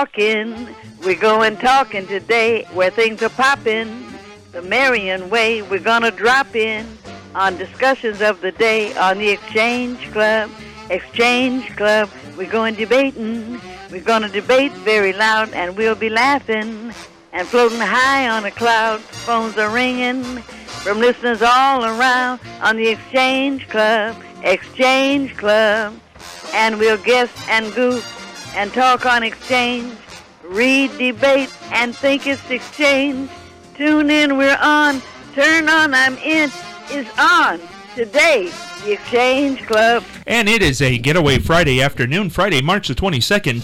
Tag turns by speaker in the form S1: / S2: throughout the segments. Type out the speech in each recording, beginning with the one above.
S1: talking. We're going talking today where things are popping. The Marion way, we're gonna drop in on discussions of the day on the Exchange Club. Exchange Club, we're going debating. We're gonna debate very loud and we'll be laughing and floating high on a cloud. Phones are ringing from listeners all around on the Exchange Club. Exchange Club. And we'll guess and goof and talk on exchange, read, debate, and think it's exchange. Tune in, we're on. Turn on, I'm in. Is on today. The Exchange Club.
S2: And it is a Getaway Friday afternoon, Friday, March the 22nd,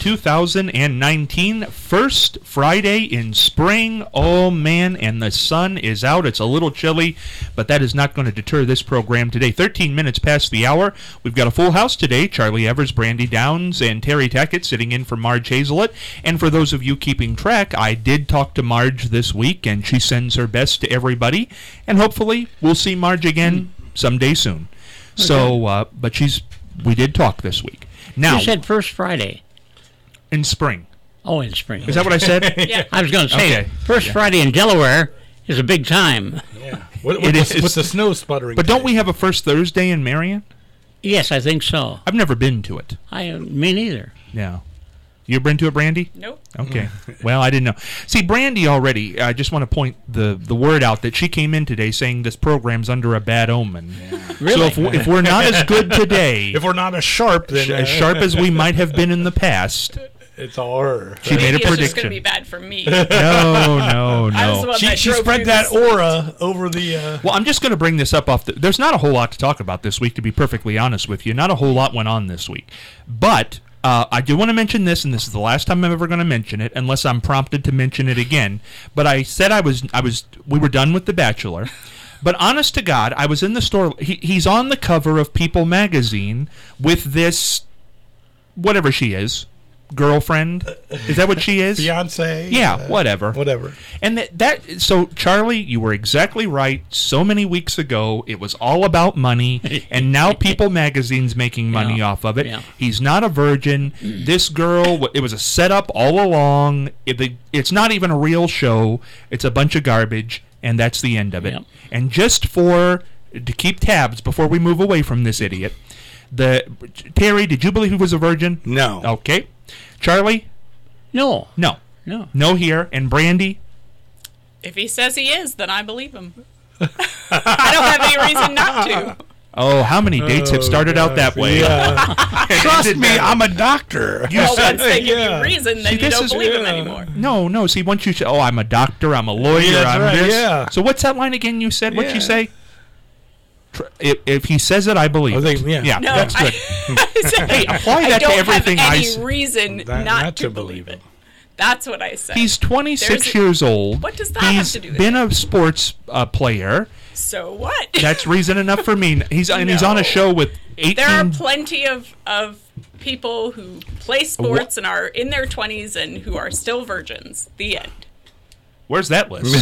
S2: 2019. First Friday in spring. Oh, man, and the sun is out. It's a little chilly, but that is not going to deter this program today. 13 minutes past the hour. We've got a full house today. Charlie Evers, Brandy Downs, and Terry Tackett sitting in for Marge Hazelett. And for those of you keeping track, I did talk to Marge this week, and she sends her best to everybody. And hopefully we'll see Marge again someday soon. Okay. So, but we did talk this week. Now,
S3: you said first Friday.
S2: In spring.
S3: Oh, in spring.
S2: Is that what I said?
S3: Yeah. I was going to say, first Friday in Delaware is a big time.
S4: Yeah. With the snow sputtering.
S2: But don't we have a first Thursday in Marion?
S3: Yes, I think so.
S2: I've never been to it.
S3: Me neither.
S2: Yeah. You been to it, Brandy?
S5: Nope.
S2: Okay. Well, I didn't know. See, Brandy already, I just want to point the word out that she came in today saying this program's under a bad omen. Yeah.
S3: Really?
S2: So if we're not as good today...
S4: if we're not as sharp, then...
S2: as sharp as we might have been in the past...
S4: It's all her.
S2: She made a prediction.
S5: It's just going to be bad for me.
S2: No.
S5: I was the one
S4: she spread that aura over the...
S2: Well, I'm just going to bring this up off the... There's not a whole lot to talk about this week, to be perfectly honest with you. Not a whole lot went on this week. But... I do want to mention this, and this is the last time I'm ever going to mention it, unless I'm prompted to mention it again. But I said we were done with The Bachelor. But honest to God, I was in the store. He's on the cover of People magazine with this, whatever she is, girlfriend. Is that what she is?
S4: Fiance.
S2: Yeah, whatever. And so Charlie, you were exactly right. So many weeks ago, it was all about money, and now People magazine's making money off of it.
S3: Yeah.
S2: He's not a virgin. This girl, it was a setup all along. It's not even a real show. It's a bunch of garbage, and that's the end of it.
S3: Yeah.
S2: And just to keep tabs before we move away from this idiot, Terry, did you believe he was a virgin?
S4: No.
S2: Okay. Charlie?
S3: No.
S2: No here. And Brandy?
S5: If he says he is, then I believe him. I don't have any reason not to.
S2: Oh, how many dates have started out that way?
S4: Yeah. Trust me, I'm a doctor.
S5: Once they give you reason, then you don't believe him anymore.
S2: No. See, once you say, I'm a doctor, I'm a lawyer, I'm
S4: right,
S2: this.
S4: Yeah.
S2: So what's that line again you said? What'd you say? If he says it, I believe it. Yeah,
S5: no,
S2: that's good. Hey, apply that to everything
S5: I don't have any reason not to believe it. That's what I said.
S2: He's 26 years old.
S5: What does that have to do with it?
S2: He's been a sports player.
S5: So what?
S2: That's reason enough for me. He's on a show with 18...
S5: There are plenty of people who play sports and are in their 20s and who are still virgins. The end.
S2: Where's that list?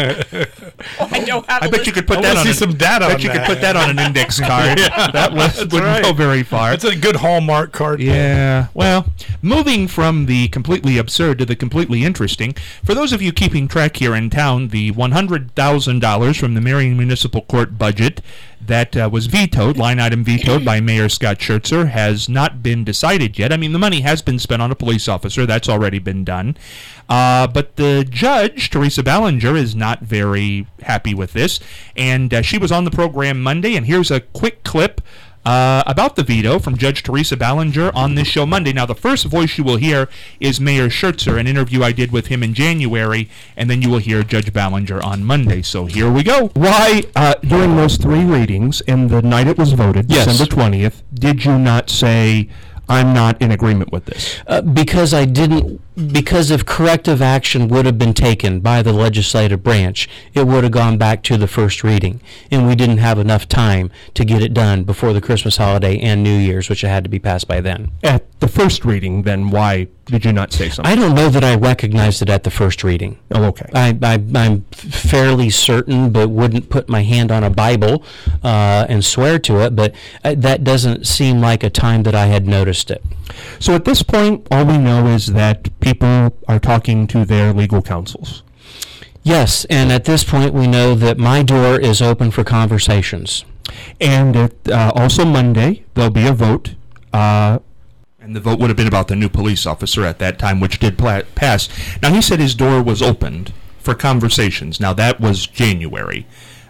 S5: I don't have.
S2: I bet you could put that on
S4: some data.
S2: Bet you could put that on an index card. That list wouldn't go very far.
S4: It's a good Hallmark card.
S2: Yeah. Well, moving from the completely absurd to the completely interesting. For those of you keeping track here in town, the $100,000 from the Marion Municipal Court budget that was vetoed, line item vetoed by Mayor Scott Schertzer, has not been decided yet. I mean, the money has been spent on a police officer. That's already been done. But the judge, Teresa Ballinger, is not very happy with this. And she was on the program Monday, and here's a quick clip about the veto from Judge Teresa Ballinger on this show Monday. Now, the first voice you will hear is Mayor Schertzer, an interview I did with him in January, and then you will hear Judge Ballinger on Monday. So here we go.
S6: Why, during those three readings, and the night it was voted, December 20th, did you not say, I'm not in agreement with this?
S7: Because I didn't, because if corrective action would have been taken by the legislative branch, it would have gone back to the first reading, and we didn't have enough time to get it done before the Christmas holiday and New Year's, which had to be passed by then.
S6: At the first reading, then, why did you not say something?
S7: I don't know that I recognized it at the first reading.
S6: Oh, okay.
S7: I'm fairly certain, but wouldn't put my hand on a Bible and swear to it, but that doesn't seem like a time that I had noticed it.
S6: So at this point, all we know is that people are talking to their legal counsels.
S7: Yes, and at this point we know that my door is open for conversations.
S6: And also Monday, there'll be a vote.
S2: And the vote would have been about the new police officer at that time, which did pass. Now, he said his door was opened for conversations. Now, that was January.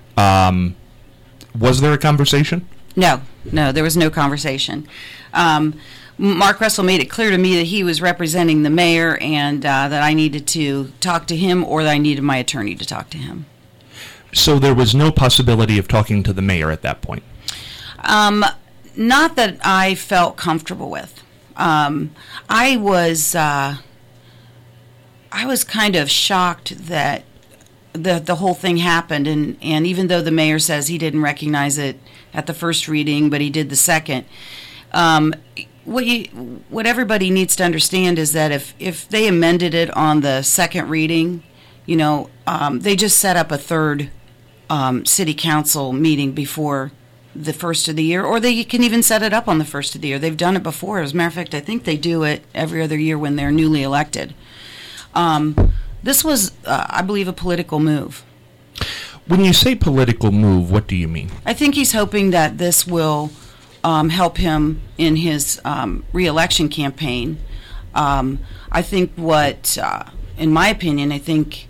S2: Was there a conversation?
S8: No, there was no conversation. Mark Russell made it clear to me that he was representing the mayor and that I needed to talk to him or that I needed my attorney to talk to him.
S2: So there was no possibility of talking to the mayor at that point?
S8: Not that I felt comfortable with. I was kind of shocked that the whole thing happened, and even though the mayor says he didn't recognize it at the first reading, but he did the second. What everybody needs to understand is that if they amended it on the second reading, they just set up a third city council meeting before the first of the year, or they can even set it up on the first of the year. They've done it before. As a matter of fact, I think they do it every other year when they're newly elected. This was, I believe, a political move.
S2: When you say political move, what do you mean?
S8: I think he's hoping that this will help him in his re-election campaign. I think in my opinion, I think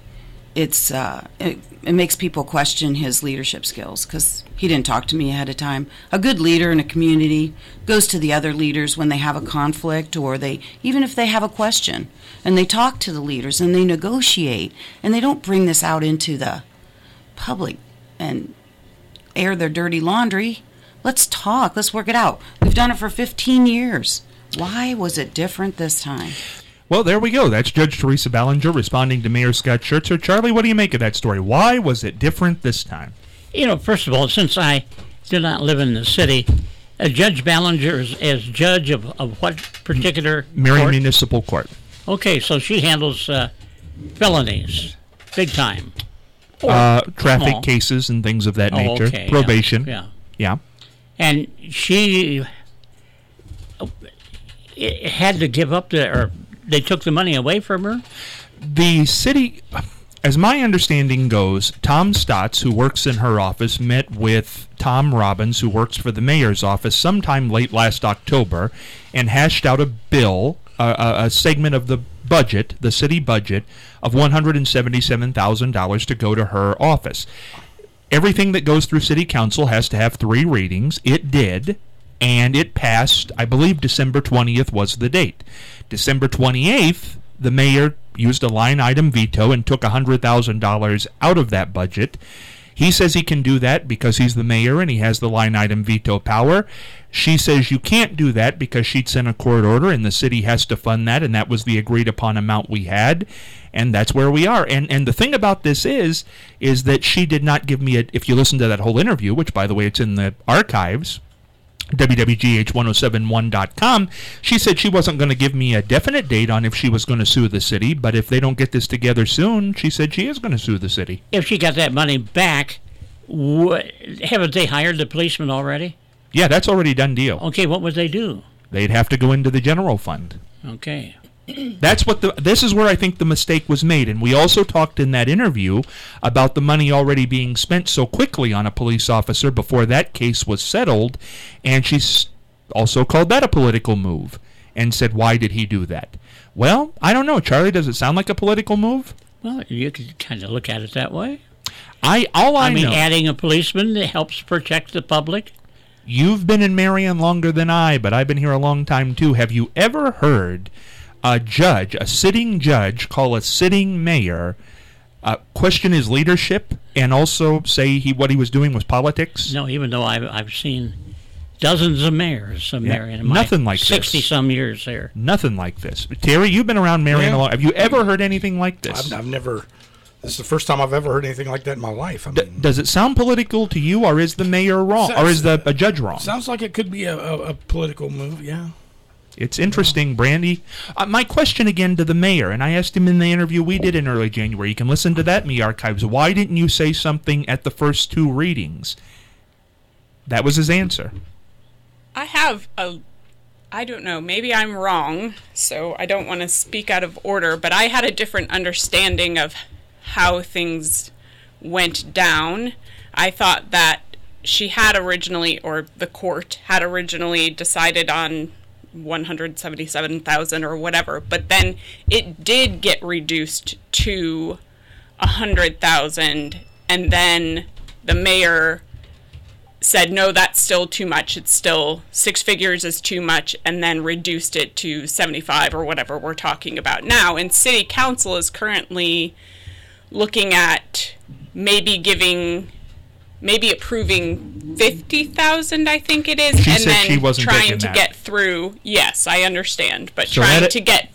S8: it makes people question his leadership skills because he didn't talk to me ahead of time. A good leader in a community goes to the other leaders when they have a conflict or even if they have a question, and they talk to the leaders and they negotiate, and they don't bring this out into the public and air their dirty laundry. Let's talk. Let's work it out. We've done it for 15 years. Why was it different this time?
S2: Well, there we go. That's Judge Teresa Ballinger responding to Mayor Scott Schertzer. Charlie, what do you make of that story? Why was it different this time?
S3: First of all, since I do not live in the city, Judge Ballinger is judge of what particular
S2: Marion
S3: court?
S2: Municipal Court.
S3: Okay, so she handles felonies, big time.
S2: Traffic cases and things of that nature.
S3: Okay,
S2: probation.
S3: Yeah. And she had to give up or they took the money away from her?
S2: The city, as my understanding goes, Tom Stotts, who works in her office, met with Tom Robbins, who works for the mayor's office, sometime late last October, and hashed out a bill, a segment of the budget, the city budget, of $177,000 to go to her office. Everything that goes through city council has to have 3 readings. It did, and it passed. I believe December 20th was the date. December 28th, the mayor used a line item veto and took $100,000 out of that budget. He says he can do that because he's the mayor and he has the line item veto power. She says you can't do that because she'd sent a court order and the city has to fund that, and that was the agreed upon amount we had, and that's where we are. And the thing about this is that she did not give me if you listen to that whole interview, which by the way it's in the archives, WWGH1071.com, she said she wasn't going to give me a definite date on if she was going to sue the city, but if they don't get this together soon, she said she is going to sue the city.
S3: If she got that money back, haven't they hired the policeman already?
S2: Yeah, that's already done deal.
S3: Okay, what would they do?
S2: They'd have to go into the general fund.
S3: Okay.
S2: That's this is where I think the mistake was made, and we also talked in that interview about the money already being spent so quickly on a police officer before that case was settled, and she's also called that a political move and said, why did he do that? Well, I don't know, Charlie, does it sound like a political move?
S3: Well, you could kind of look at it that way.
S2: I mean,
S3: adding a policeman that helps protect the public.
S2: You've been in Marion longer than I, but I've been here a long time too. Have you ever heard a sitting judge, call a sitting mayor, question his leadership and also say what he was doing was politics?
S3: No, even though I've seen dozens of mayors of Marion in my
S2: nothing like
S3: 60-some years there.
S2: Nothing like this. Terry, you've been around Marion a lot. Have you ever heard anything like this?
S4: I've never. This is the first time I've ever heard anything like that in my life. I mean,
S2: does it sound political to you, or is the mayor wrong, or is the judge wrong?
S4: Sounds like it could be a political move, yeah.
S2: It's interesting, Brandy. My question again to the mayor, and I asked him in the interview we did in early January. You can listen to that in the archives. Why didn't you say something at the first 2 readings? That was his answer.
S5: I have a I don't know, maybe I'm wrong, so I don't want to speak out of order, but I had a different understanding of how things went down. I thought that she had originally, or the court had originally decided on 177,000 or whatever, but then it did get reduced to 100,000, and then the mayor said, no, that's still too much. It's still 6 figures is too much, and then reduced it to 75 or whatever we're talking about now. And city council is currently looking at maybe approving 50,000, I think it is,
S2: She
S5: and
S2: said
S5: then
S2: she wasn't
S5: trying
S2: taking
S5: to
S2: that.
S5: get through. Yes, I understand, but
S2: So
S5: trying
S2: that-
S5: to get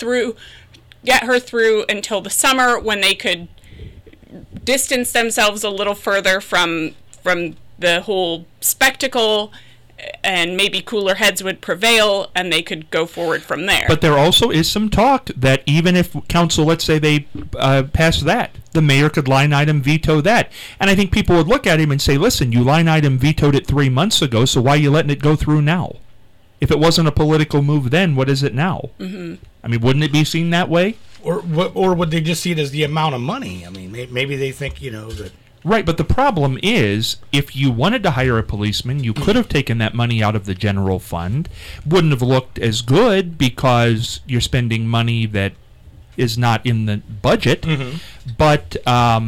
S5: her through until the summer when they could distance themselves a little further from the whole spectacle, and maybe cooler heads would prevail and they could go forward from there.
S2: But there also is some talk that even if council, let's say they pass that, the mayor could line item veto that. And I think people would look at him and say, listen, you line item vetoed it 3 months ago, so why are you letting it go through now? If it wasn't a political move then, what is it now? Mm-hmm. I mean, wouldn't it be seen that way?
S4: Or would they just see it as the amount of money? I mean, maybe they think, that...
S2: Right, but the problem is, if you wanted to hire a policeman, you could have taken that money out of the general fund. Wouldn't have looked as good because you're spending money that is not in the budget. Mm-hmm. But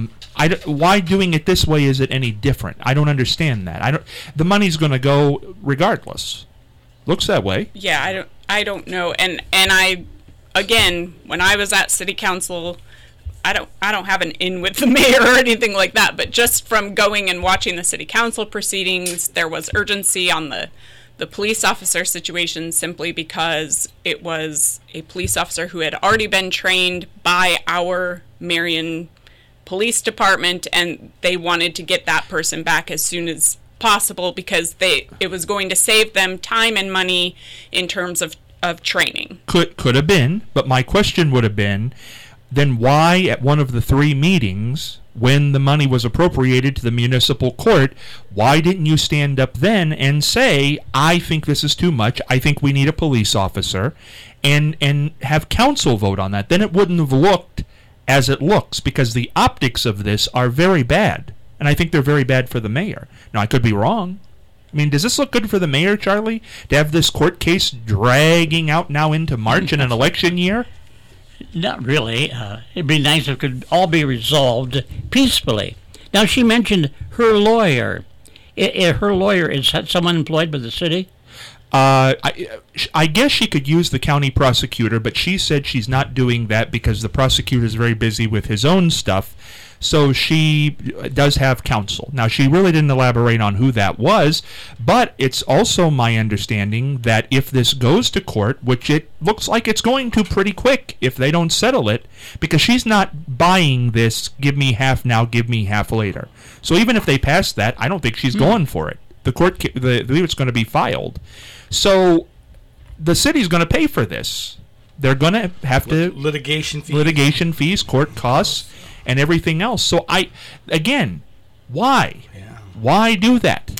S2: why doing it this way is it any different? I don't understand that. The money's going to go regardless. Looks that way.
S5: Yeah, I don't know. And I, again, when I was at city council, I don't have an in with the mayor or anything like that, but just from going and watching the city council proceedings, there was urgency on the police officer situation simply because it was a police officer who had already been trained by our Marion Police Department, and they wanted to get that person back as soon as possible because it was going to save them time and money in terms of training.
S2: Could have been, but my question would have been, then why at one of the 3 meetings, when the money was appropriated to the municipal court, why didn't you stand up then and say, I think this is too much, I think we need a police officer, and have council vote on that? Then it wouldn't have looked as it looks, because the optics of this are very bad, and I think they're very bad for the mayor. Now, I could be wrong. I mean, does this look good for the mayor, Charlie, to have this court case dragging out now into March in an election year?
S3: Not really. It'd be nice if it could all be resolved peacefully. Now, she mentioned her lawyer. Her lawyer, is that someone employed by the city?
S2: I guess she could use the county prosecutor, but she said she's not doing that because the prosecutor is very busy with his own stuff. So she does have counsel. Now, she really didn't elaborate on who that was, but it's also my understanding that if this goes to court, which it looks like it's going to pretty quick if they don't settle it, because she's not buying this, give me half now, give me half later. So even if they pass that, I don't think she's going for it. The court, I believe it's going to be filed. So the city's going to pay for this. They're going to have to...
S4: Litigation fees,
S2: court costs, and everything else. So why?
S4: Yeah.
S2: Why do that?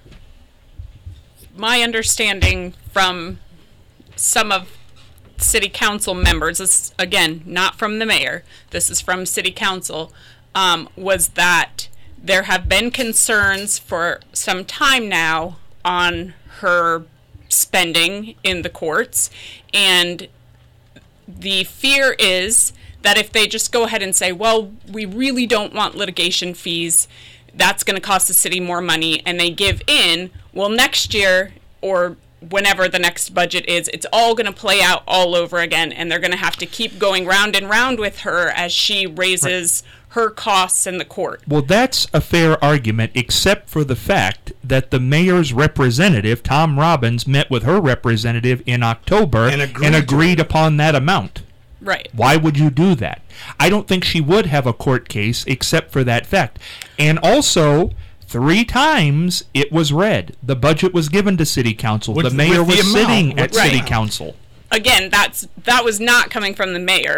S5: My understanding from some of city council members, this again, not from the mayor, this is from city council, was that there have been concerns for some time now on her spending in the courts, and the fear is that if they just go ahead and say, well, we really don't want litigation fees, that's going to cost the city more money, and they give in, well, next year or whenever the next budget is, it's all going to play out all over again, and they're going to have to keep going round and round with her as she raises her costs in the court.
S2: Well, that's a fair argument, except for the fact that the mayor's representative, Tom Robbins, met with her representative in October and agreed upon that amount.
S5: Right.
S2: Why would you do that? I don't think she would have a court case except for that fact. And also, 3 times it was read. The budget was given to city council. The mayor was sitting at city council.
S5: Again, that was not coming from the mayor.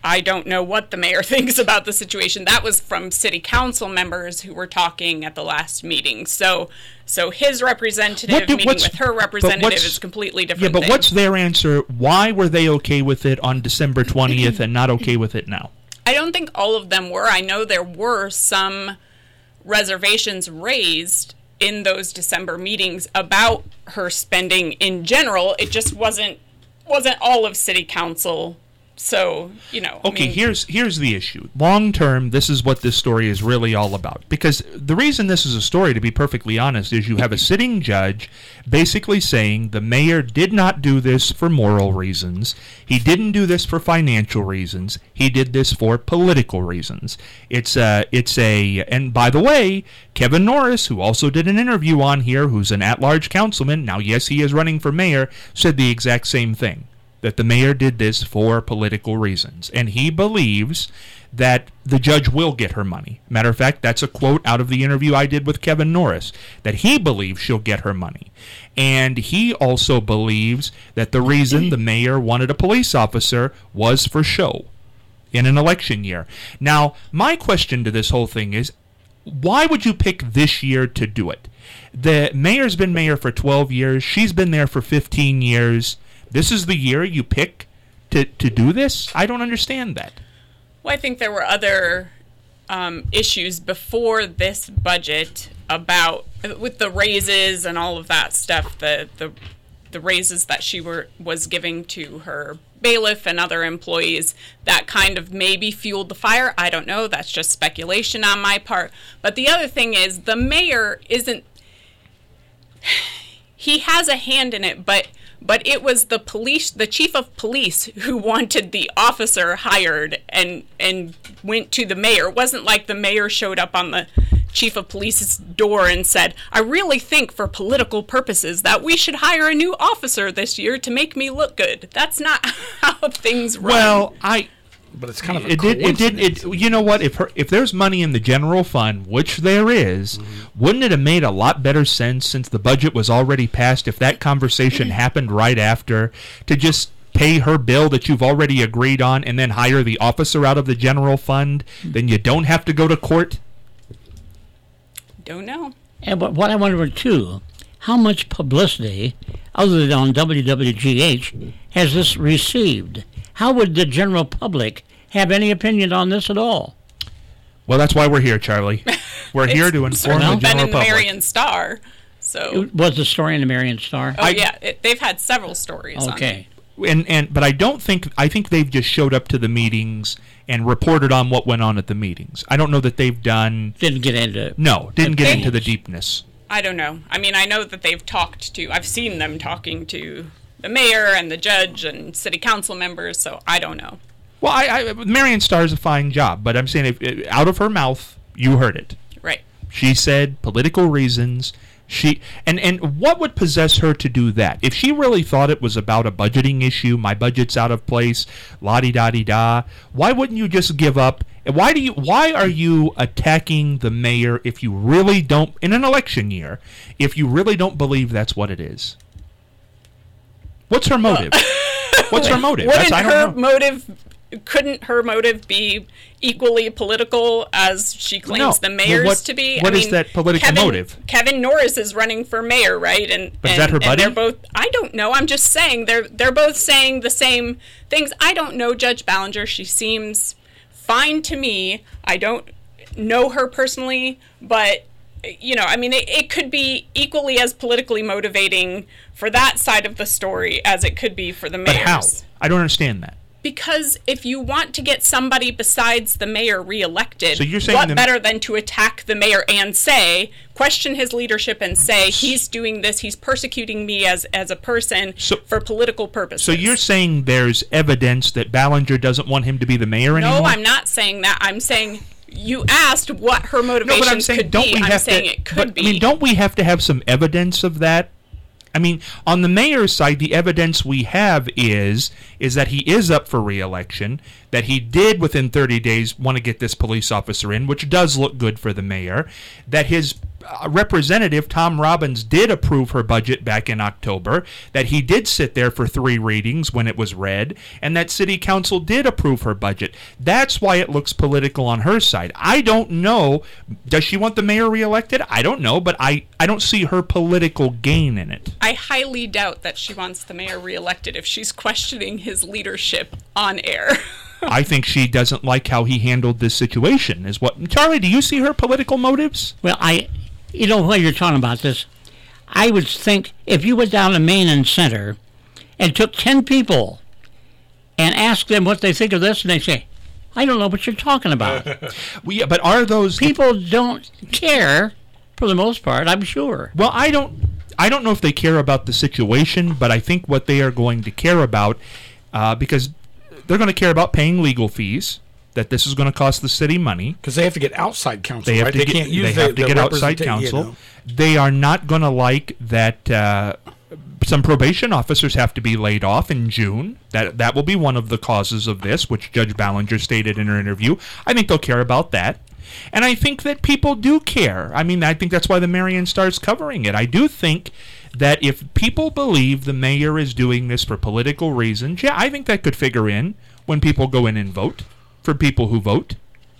S5: I don't know what the mayor thinks about the situation. That was from city council members who were talking at the last meeting. So his representative meeting with her representative is completely different.
S2: Yeah, but what's their answer? Why were they okay with it on December 20th and not okay with it now?
S5: I don't think all of them were. I know there were some reservations raised in those December meetings about her spending in general. It just wasn't all of city council. So,
S2: Okay, here's the issue. Long term, this is what this story is really all about. Because the reason this is a story, to be perfectly honest, is you have a sitting judge basically saying the mayor did not do this for moral reasons. He didn't do this for financial reasons. He did this for political reasons. And by the way, Kevin Norris, who also did an interview on here, who's an at-large councilman, now yes, he is running for mayor, said the exact same thing. That the mayor did this for political reasons. And he believes that the judge will get her money. Matter of fact, that's a quote out of the interview I did with Kevin Norris, that he believes she'll get her money. And he also believes that the reason the mayor wanted a police officer was for show in an election year. Now, my question to this whole thing is, why would you pick this year to do it? The mayor's been mayor for 12 years. She's been there for 15 years. This is the year you pick to do this? I don't understand that.
S5: Well, I think there were other issues before this budget about with the raises and all of that stuff. The raises that she was giving to her bailiff and other employees that kind of maybe fueled the fire. I don't know. That's just speculation on my part. But the other thing is the mayor isn't. He has a hand in it, but it was the chief of police who wanted the officer hired and went to the mayor. It wasn't like the mayor showed up on the chief of police's door and said, I really think for political purposes that we should hire a new officer this year to make me look good. That's not how things run.
S2: Well,
S4: but it's kind of a coincidence.
S2: You know what? If there's money in the general fund, which there is, wouldn't it have made a lot better sense since the budget was already passed if that conversation happened right after to just pay her bill that you've already agreed on and then hire the officer out of the general fund? Then you don't have to go to court?
S5: Don't know.
S3: And what I wonder too, how much publicity, other than on WWGH, has this received? How would the general public have any opinion on this at all?
S2: Well, that's why we're here, Charlie. We're here to inform the general
S5: been in the
S2: public.
S5: Marion Star, so
S3: was the story in the Marion Star?
S5: Oh they've had several stories.
S3: Okay.
S5: On it.
S2: But I think they've just showed up to the meetings and reported on what went on at the meetings. I don't know that they've done.
S3: Didn't get into
S2: the deepness.
S5: I don't know. I mean, I know that I've seen them talking to the mayor and the judge and city council members, so I don't know.
S2: Well, Marion Starr's a fine job, but I'm saying out of her mouth, you heard it.
S5: Right.
S2: She said political reasons. And what would possess her to do that? If she really thought it was about a budgeting issue, my budget's out of place, la-di-da-di-da, why wouldn't you just give up? Why are you attacking the mayor if you really don't, in an election year, if you really don't believe that's what it is? What's her motive? What's her motive?
S5: Couldn't her motive be equally political as she claims the mayor's to be?
S2: What is that political motive?
S5: Kevin Norris is running for mayor, right?
S2: But is that her buddy?
S5: They're both. I don't know. I'm just saying they're both saying the same things. I don't know Judge Ballinger. She seems fine to me. I don't know her personally, but I mean, it could be equally as politically motivating for that side of the story as it could be for the mayor's.
S2: But how? I don't understand that.
S5: Because if you want to get somebody besides the mayor reelected,
S2: so you're saying
S5: what better than to attack the mayor and question his leadership and say, he's doing this, he's persecuting me as a person for political purposes.
S2: So you're saying there's evidence that Ballinger doesn't want him to be the mayor anymore?
S5: No, I'm not saying that. I'm saying you asked what her motivations could be. I'm saying it could be.
S2: I mean, don't we have to have some evidence of that? I mean, on the mayor's side, the evidence we have is that he is up for re-election, that he did within 30 days want to get this police officer in, which does look good for the mayor, that his Representative Tom Robbins did approve her budget back in October, that he did sit there for 3 readings when it was read, and that City Council did approve her budget. That's why it looks political on her side. I don't know. Does she want the mayor reelected? I don't know, but I don't see her political gain in it.
S5: I highly doubt that she wants the mayor reelected if she's questioning his leadership on air.
S2: I think she doesn't like how he handled this situation. Charlie, do you see her political motives?
S3: Well, while you're talking about this, I would think if you went down to Main and Center and took 10 people and asked them what they think of this, and they say, I don't know what you're talking about.
S2: But are those
S3: people don't care for the most part, I'm sure.
S2: Well, I don't know if they care about the situation, but I think what they are going to care about, because they're going to care about paying legal fees, that this is going to cost the city money.
S4: Because they have to get outside counsel,
S2: they have
S4: right?
S2: To
S4: they
S2: get,
S4: can't use
S2: they have to get outside counsel. They are not going to like that some probation officers have to be laid off in June. That will be one of the causes of this, which Judge Ballinger stated in her interview. I think they'll care about that. And I think that people do care. I mean, I think that's why the Marion Star's covering it. I do think that if people believe the mayor is doing this for political reasons, yeah, I think that could figure in when people go in and vote, for people who vote.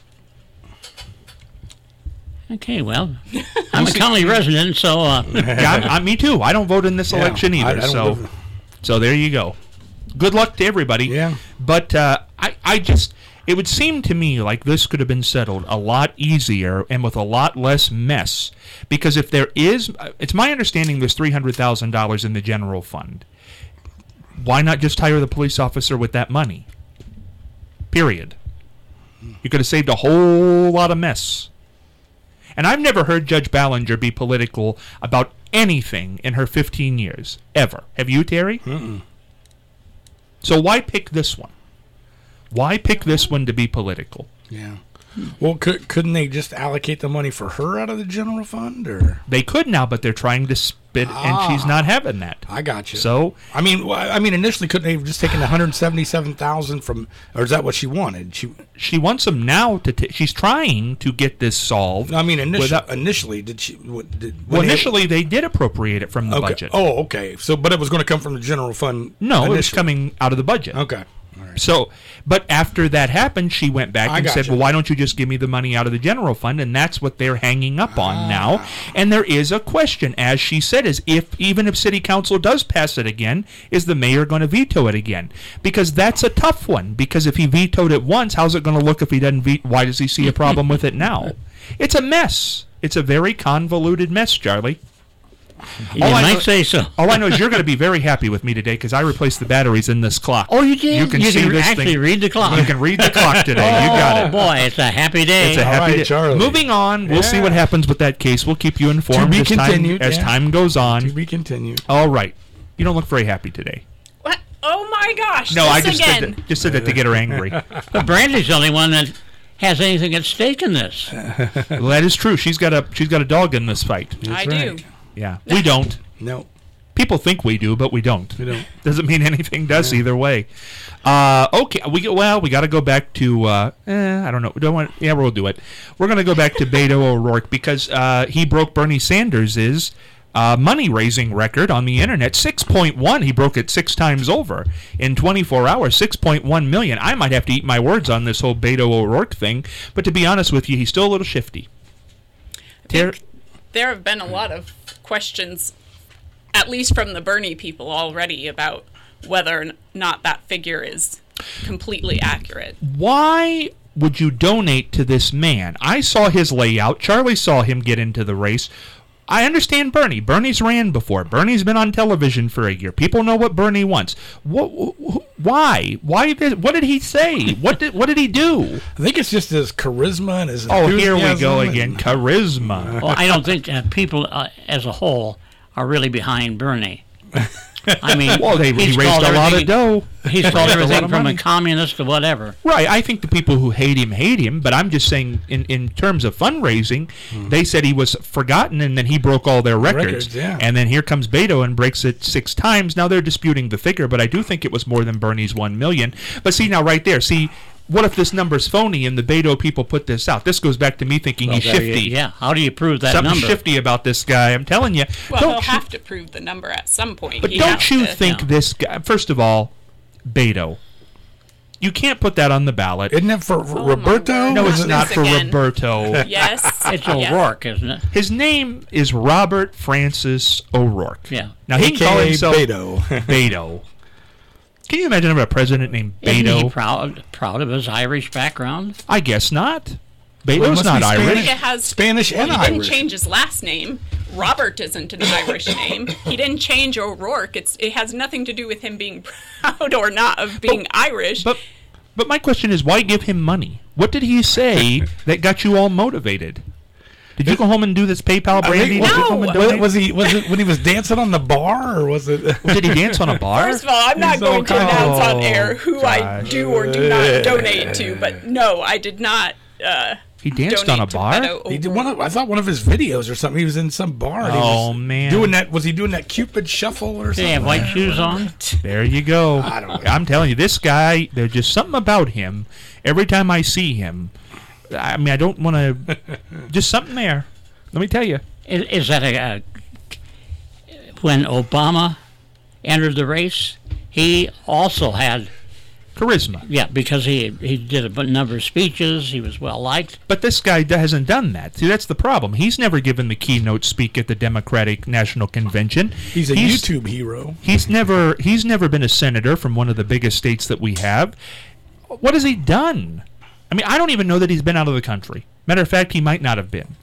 S3: Okay, well, I'm a county resident, so...
S2: Yeah, me too. I don't vote in this election either, so there you go. Good luck to everybody.
S4: Yeah.
S2: But it would seem to me like this could have been settled a lot easier and with a lot less mess. Because if there is, it's my understanding there's $300,000 in the general fund. Why not just hire the police officer with that money? Period. You could have saved a whole lot of mess. And I've never heard Judge Ballinger be political about anything in her 15 years. Ever. Have you, Terry?
S4: Mm-mm.
S2: So why pick this one? Why pick this one to be political?
S4: Yeah. Well, couldn't they just allocate the money for her out of the general fund, or
S2: they could now, but they're trying to spit, and she's not having that.
S4: I got you.
S2: So
S4: I mean, initially, couldn't they have just taken $177,000 from, or is that what she wanted?
S2: She wants them now to. She's trying to get this solved.
S4: I mean, initially, did she?
S2: Initially, they did appropriate it from the budget.
S4: Oh, okay. So, but it was going to come from the general fund.
S2: No, it was coming out of the budget.
S4: Okay. Right.
S2: So, but after that happened, she went back and said, well, why don't you just give me the money out of the general fund? And that's what they're hanging up on now. And there is a question, as she said, is even if city council does pass it again, is the mayor going to veto it again? Because that's a tough one. Because if he vetoed it once, how's it going to look if he doesn't veto? Why does he see a problem with it now? It's a mess. It's a very convoluted mess, Charlie.
S3: You might say so.
S2: All I know is you're going to be very happy with me today because I replaced the batteries in this clock.
S3: Oh, you did?
S2: You can see this
S3: actually
S2: thing.
S3: Read the clock.
S2: You can read the clock today. You got it.
S3: Oh, boy, it's a happy day.
S2: It's a happy day.
S4: Charlie.
S2: Moving on, we'll see what happens with that case. We'll keep you informed
S4: To be continued,
S2: as time goes on.
S4: To be continued.
S2: All right. You don't look very happy today.
S5: What? Oh, my gosh.
S2: No, I
S5: just
S2: said that to get her angry.
S3: But Brandy's the only one that has anything at stake in this.
S2: Well, that is true. She's got a dog in this fight.
S5: I do.
S2: Yeah. We don't.
S4: No.
S2: People think we do, but we don't.
S4: We don't.
S2: Doesn't mean anything does either way. Okay, we got to go back to I don't know. We'll do it. We're going to go back to Beto O'Rourke because he broke Bernie Sanders' money raising record on the internet. 6.1. He broke it 6 times over in 24 hours. 6.1 million. I might have to eat my words on this whole Beto O'Rourke thing, but to be honest with you, he's still a little shifty.
S5: There have been a lot of questions, at least from the Bernie people already, about whether or not that figure is completely accurate.
S2: Why would you donate to this man? I saw his layout. Charlie saw him get into the race. I understand Bernie. Bernie's ran before. Bernie's been on television for a year. People know what Bernie wants. Why? Why? What did he say? What did he do?
S4: I think it's just his charisma and his
S2: enthusiasm. Oh, here we go again. Charisma.
S3: Well, I don't think people as a whole are really behind Bernie. I mean,
S2: well, he raised a lot of dough.
S3: He's called everything from a communist to whatever.
S2: Right. I think the people who hate him, but I'm just saying in terms of fundraising, they said he was forgotten, and then he broke all their records.
S4: Yeah.
S2: And then here comes Beto and breaks it 6 times. Now they're disputing the figure, but I do think it was more than Bernie's 1 million. But see, now right there, what if this number's phony and the Beto people put this out? This goes back to me thinking he's shifty.
S3: Yeah, how do you prove that
S2: Something
S3: number?
S2: shifty about this guy. I'm telling you.
S5: Well, he'll have to prove the number at some point.
S2: But
S5: He
S2: don't
S5: has
S2: you
S5: to.
S2: think this guy? First of all, Beto. You can't put that on the ballot.
S4: Isn't it for Roberto?
S2: No, it's
S5: This
S2: not for
S5: again.
S2: Roberto.
S5: Yes.
S3: It's
S5: yes.
S3: O'Rourke, isn't it?
S2: His name is Robert Francis O'Rourke.
S3: Yeah.
S2: Now he can call
S4: AKA
S2: himself
S4: Beto.
S2: Beto. Can you imagine a president named
S3: Isn't he
S2: Beto?
S3: proud of his Irish background?
S2: I guess not.
S4: Well,
S2: Beto's
S4: must
S2: not
S4: be
S5: I
S2: Irish.
S5: think it has
S4: Spanish and
S5: he didn't
S4: Irish.
S5: change his last name. Robert isn't an Irish name. He didn't change O'Rourke. It has nothing to do with him being proud or not of being Irish.
S2: But my question is, why give him money? What did he say that got you all motivated? Did you go home and do this PayPal, Brandy?
S5: No.
S2: Did you go home and donate?
S4: Was it when he was dancing on the bar, or was it?
S2: Did he dance on a bar?
S5: First of all, I'm not
S4: He's all
S5: going to
S4: kind of-
S5: announce on air who I
S2: gosh.
S5: do or do not donate to, but no, I did not.
S2: He danced
S5: donate
S2: on a
S5: to
S2: bar?
S5: Beto
S4: He did
S5: O'Rourke.
S4: I thought one of his videos or something. He was in some bar. And he
S2: Oh,
S4: was
S2: man.
S4: doing that. Was he doing that Cupid shuffle or
S3: Did
S4: something?
S3: he have white shoes on?
S2: There you go.
S4: I don't know.
S2: I'm telling you, this guy, there's just something about him. Every time I see him, I mean, I don't want to, just something there. Let me tell you.
S3: Is that when Obama entered the race, he also had,
S2: Charisma.
S3: yeah, because he did a number of speeches. He was well liked.
S2: But this guy hasn't done that. See, that's the problem. He's never given the keynote speak at the Democratic National Convention.
S4: He's a YouTube hero.
S2: He's never been a senator from one of the biggest states that we have. What has he done? I mean, I don't even know that he's been out of the country. Matter of fact, he might not have been.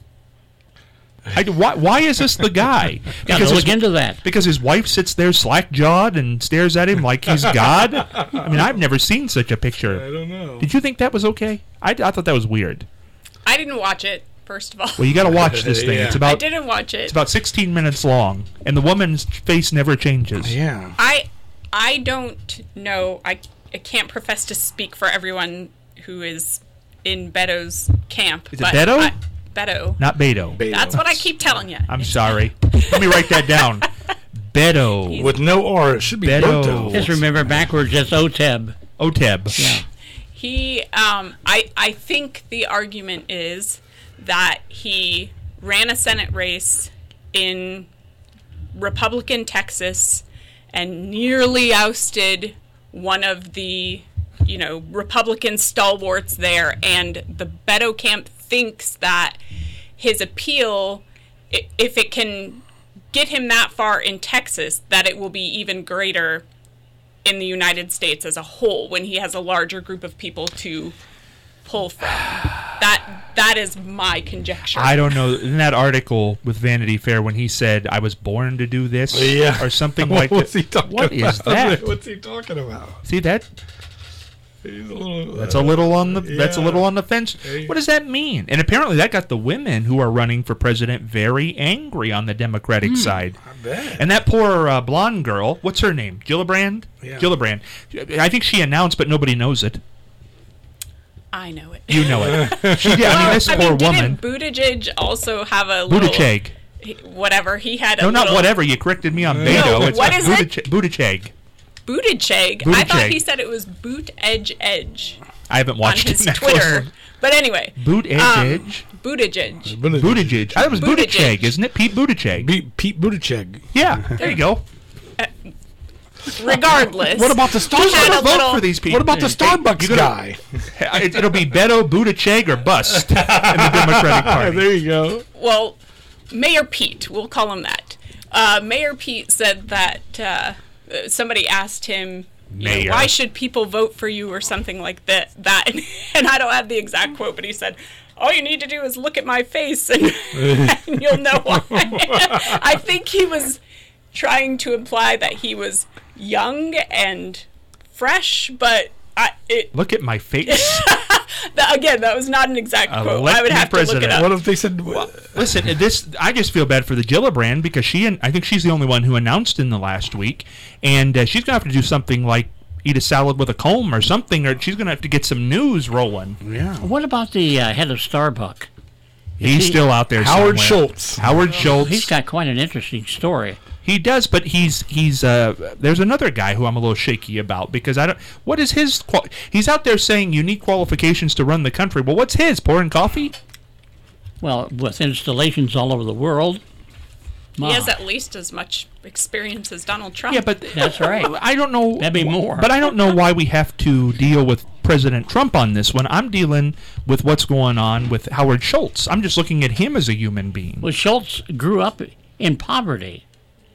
S2: Why is this the guy?
S3: Got to look into that.
S2: Because his wife sits there slack-jawed and stares at him like he's God? I mean, I've never seen such a picture.
S4: I don't know.
S2: Did you think that was okay? I thought that was weird.
S5: I didn't watch it, first of all.
S2: Well, you got to watch this thing.
S4: Yeah.
S2: It's
S5: I
S2: about
S5: didn't watch it.
S2: it's about 16 minutes long, and the woman's face never changes.
S4: Yeah.
S5: I don't know. I can't profess to speak for everyone who is in Beto's camp.
S2: Is it
S5: but
S2: Beto?
S5: Beto.
S2: Not Beto.
S5: That's what I keep telling you.
S2: I'm sorry. Let me write that down. Beto.
S4: With no R, it should be
S2: Beto.
S4: Beto.
S3: Just remember backwards, it's OTEB.
S2: Oteb.
S3: Yeah.
S5: He, I think the argument is that he ran a Senate race in Republican Texas and nearly ousted one of the, Republican stalwarts there, and the Beto camp thinks that his appeal, if it can get him that far in Texas, that it will be even greater in the United States as a whole when he has a larger group of people to pull from. That is my conjecture.
S2: I don't know. In that article with Vanity Fair when he said, I was born to do this,
S4: Yeah.
S2: or something like that.
S4: What's he talking
S2: What
S4: about?
S2: is that?
S4: What's he talking about?
S2: See that?
S4: He's a little,
S2: That's a little on the fence.
S4: Hey.
S2: What does that mean? And apparently that got the women who are running for president very angry on the Democratic side.
S4: I bet.
S2: And that poor blonde girl, what's her name? Gillibrand?
S4: Yeah.
S2: Gillibrand. I think she announced, but nobody knows it.
S5: I know it.
S2: You know it. She did. I mean, this poor woman.
S5: Didn't Buttigieg also have a little...
S2: Buttigieg.
S5: Whatever. He had a
S2: No,
S5: little...
S2: not whatever. You corrected me on Beto. It's
S5: what is it?
S2: Buttigieg.
S5: Buttigieg. I thought
S2: Buttigieg.
S5: he said it was Boot Edge Edge
S2: I haven't
S5: on
S2: watched
S5: his
S2: it that
S5: Twitter.
S2: closely.
S5: But anyway.
S2: Boot Edge.
S5: Buttigieg.
S2: Buttigieg. I thought it was
S5: Buttigieg.
S2: Buttigieg, isn't it? Pete Buttigieg.
S4: Pete Buttigieg.
S2: Yeah, there you go.
S5: Regardless.
S4: What about the
S5: He had
S4: Starbucks?
S5: a
S2: Vote
S5: little-
S2: for these people.
S4: What about the Starbucks
S2: you
S4: guy?
S2: It'll be Beto, Buttigieg, or bust in the Democratic Party.
S4: There you go.
S5: Well, Mayor Pete, we'll call him that. Mayor Pete said that somebody asked him,
S2: Mayor.
S5: why should people vote for you or something like that. And I don't have the exact quote, but he said, all you need to do is look at my face and, and you'll know why. I think he was trying to imply that he was young and fresh, but
S2: Look at my face.
S5: again, that was not an exact quote. I would
S2: elected
S5: have to look
S2: president.
S5: it up.
S4: What if they said?
S2: Listen, I just feel bad for the Gillibrand because I think she's the only one who announced in the last week, and she's gonna have to do something like eat a salad with a comb or something, or she's gonna have to get some news rolling.
S4: Yeah.
S3: What about the head of Starbucks?
S2: He's still out there.
S4: Howard
S2: somewhere.
S4: Schultz.
S2: Howard Schultz.
S3: He's got quite an interesting story.
S2: He does, but he's there's another guy who I'm a little shaky about because I don't. What is his? He's out there saying you need qualifications to run the country. Well, what's his? Pouring coffee?
S3: Well, with installations all over the world.
S5: He has at least as much experience as Donald Trump.
S2: Yeah, but
S3: that's right.
S2: I don't know.
S3: That'd be more.
S2: But I don't know why we have to deal with President Trump on this one. I'm dealing with what's going on with Howard Schultz. I'm just looking at him as a human being.
S3: Well, Schultz grew up in poverty.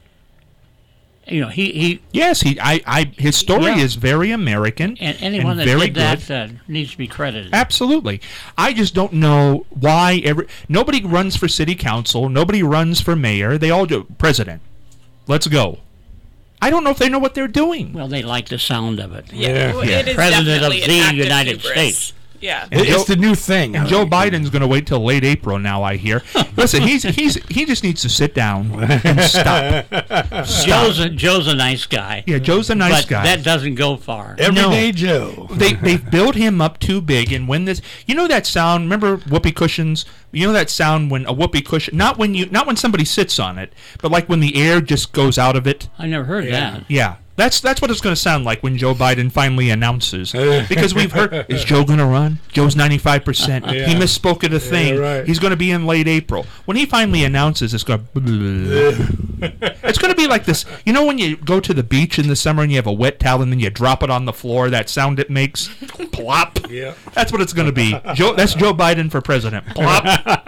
S3: You know, he
S2: his story is very American,
S3: and anyone that
S2: very
S3: did
S2: good.
S3: that needs to be credited.
S2: Absolutely. I just don't know why nobody runs for city council, nobody runs for mayor. They all do president. Let's go. I don't know if they know what they're doing.
S3: Well, they like the sound of it.
S5: Well, it is
S3: President of
S5: definitely
S3: the
S5: an act of
S3: United
S5: hubris.
S3: States.
S5: Yeah.
S4: It's the new thing.
S2: And Joe Biden's going to wait till late April now, I hear. Listen, he just needs to sit down and stop.
S3: Joe's a nice guy.
S2: Yeah, Joe's a nice
S3: but
S2: guy.
S3: that doesn't go far.
S4: Everyday Joe.
S2: They've built him up too big, and when this, you know that sound. Remember whoopee cushions? You know that sound when a whoopee cushion, not when somebody sits on it, but like when the air just goes out of it.
S3: I never heard that.
S2: Yeah. That's what it's going to sound like when Joe Biden finally announces. Because we've heard, is Joe going to run? Joe's 95%.
S4: Yeah.
S2: He misspoke at a thing.
S4: Right.
S2: He's going to be in late April. When he finally announces, it's going to... It's going to be like this. You know when you go to the beach in the summer and you have a wet towel and then you drop it on the floor, that sound it makes? Plop.
S4: Yeah.
S2: That's what it's going to be. That's Joe Biden for president. Plop.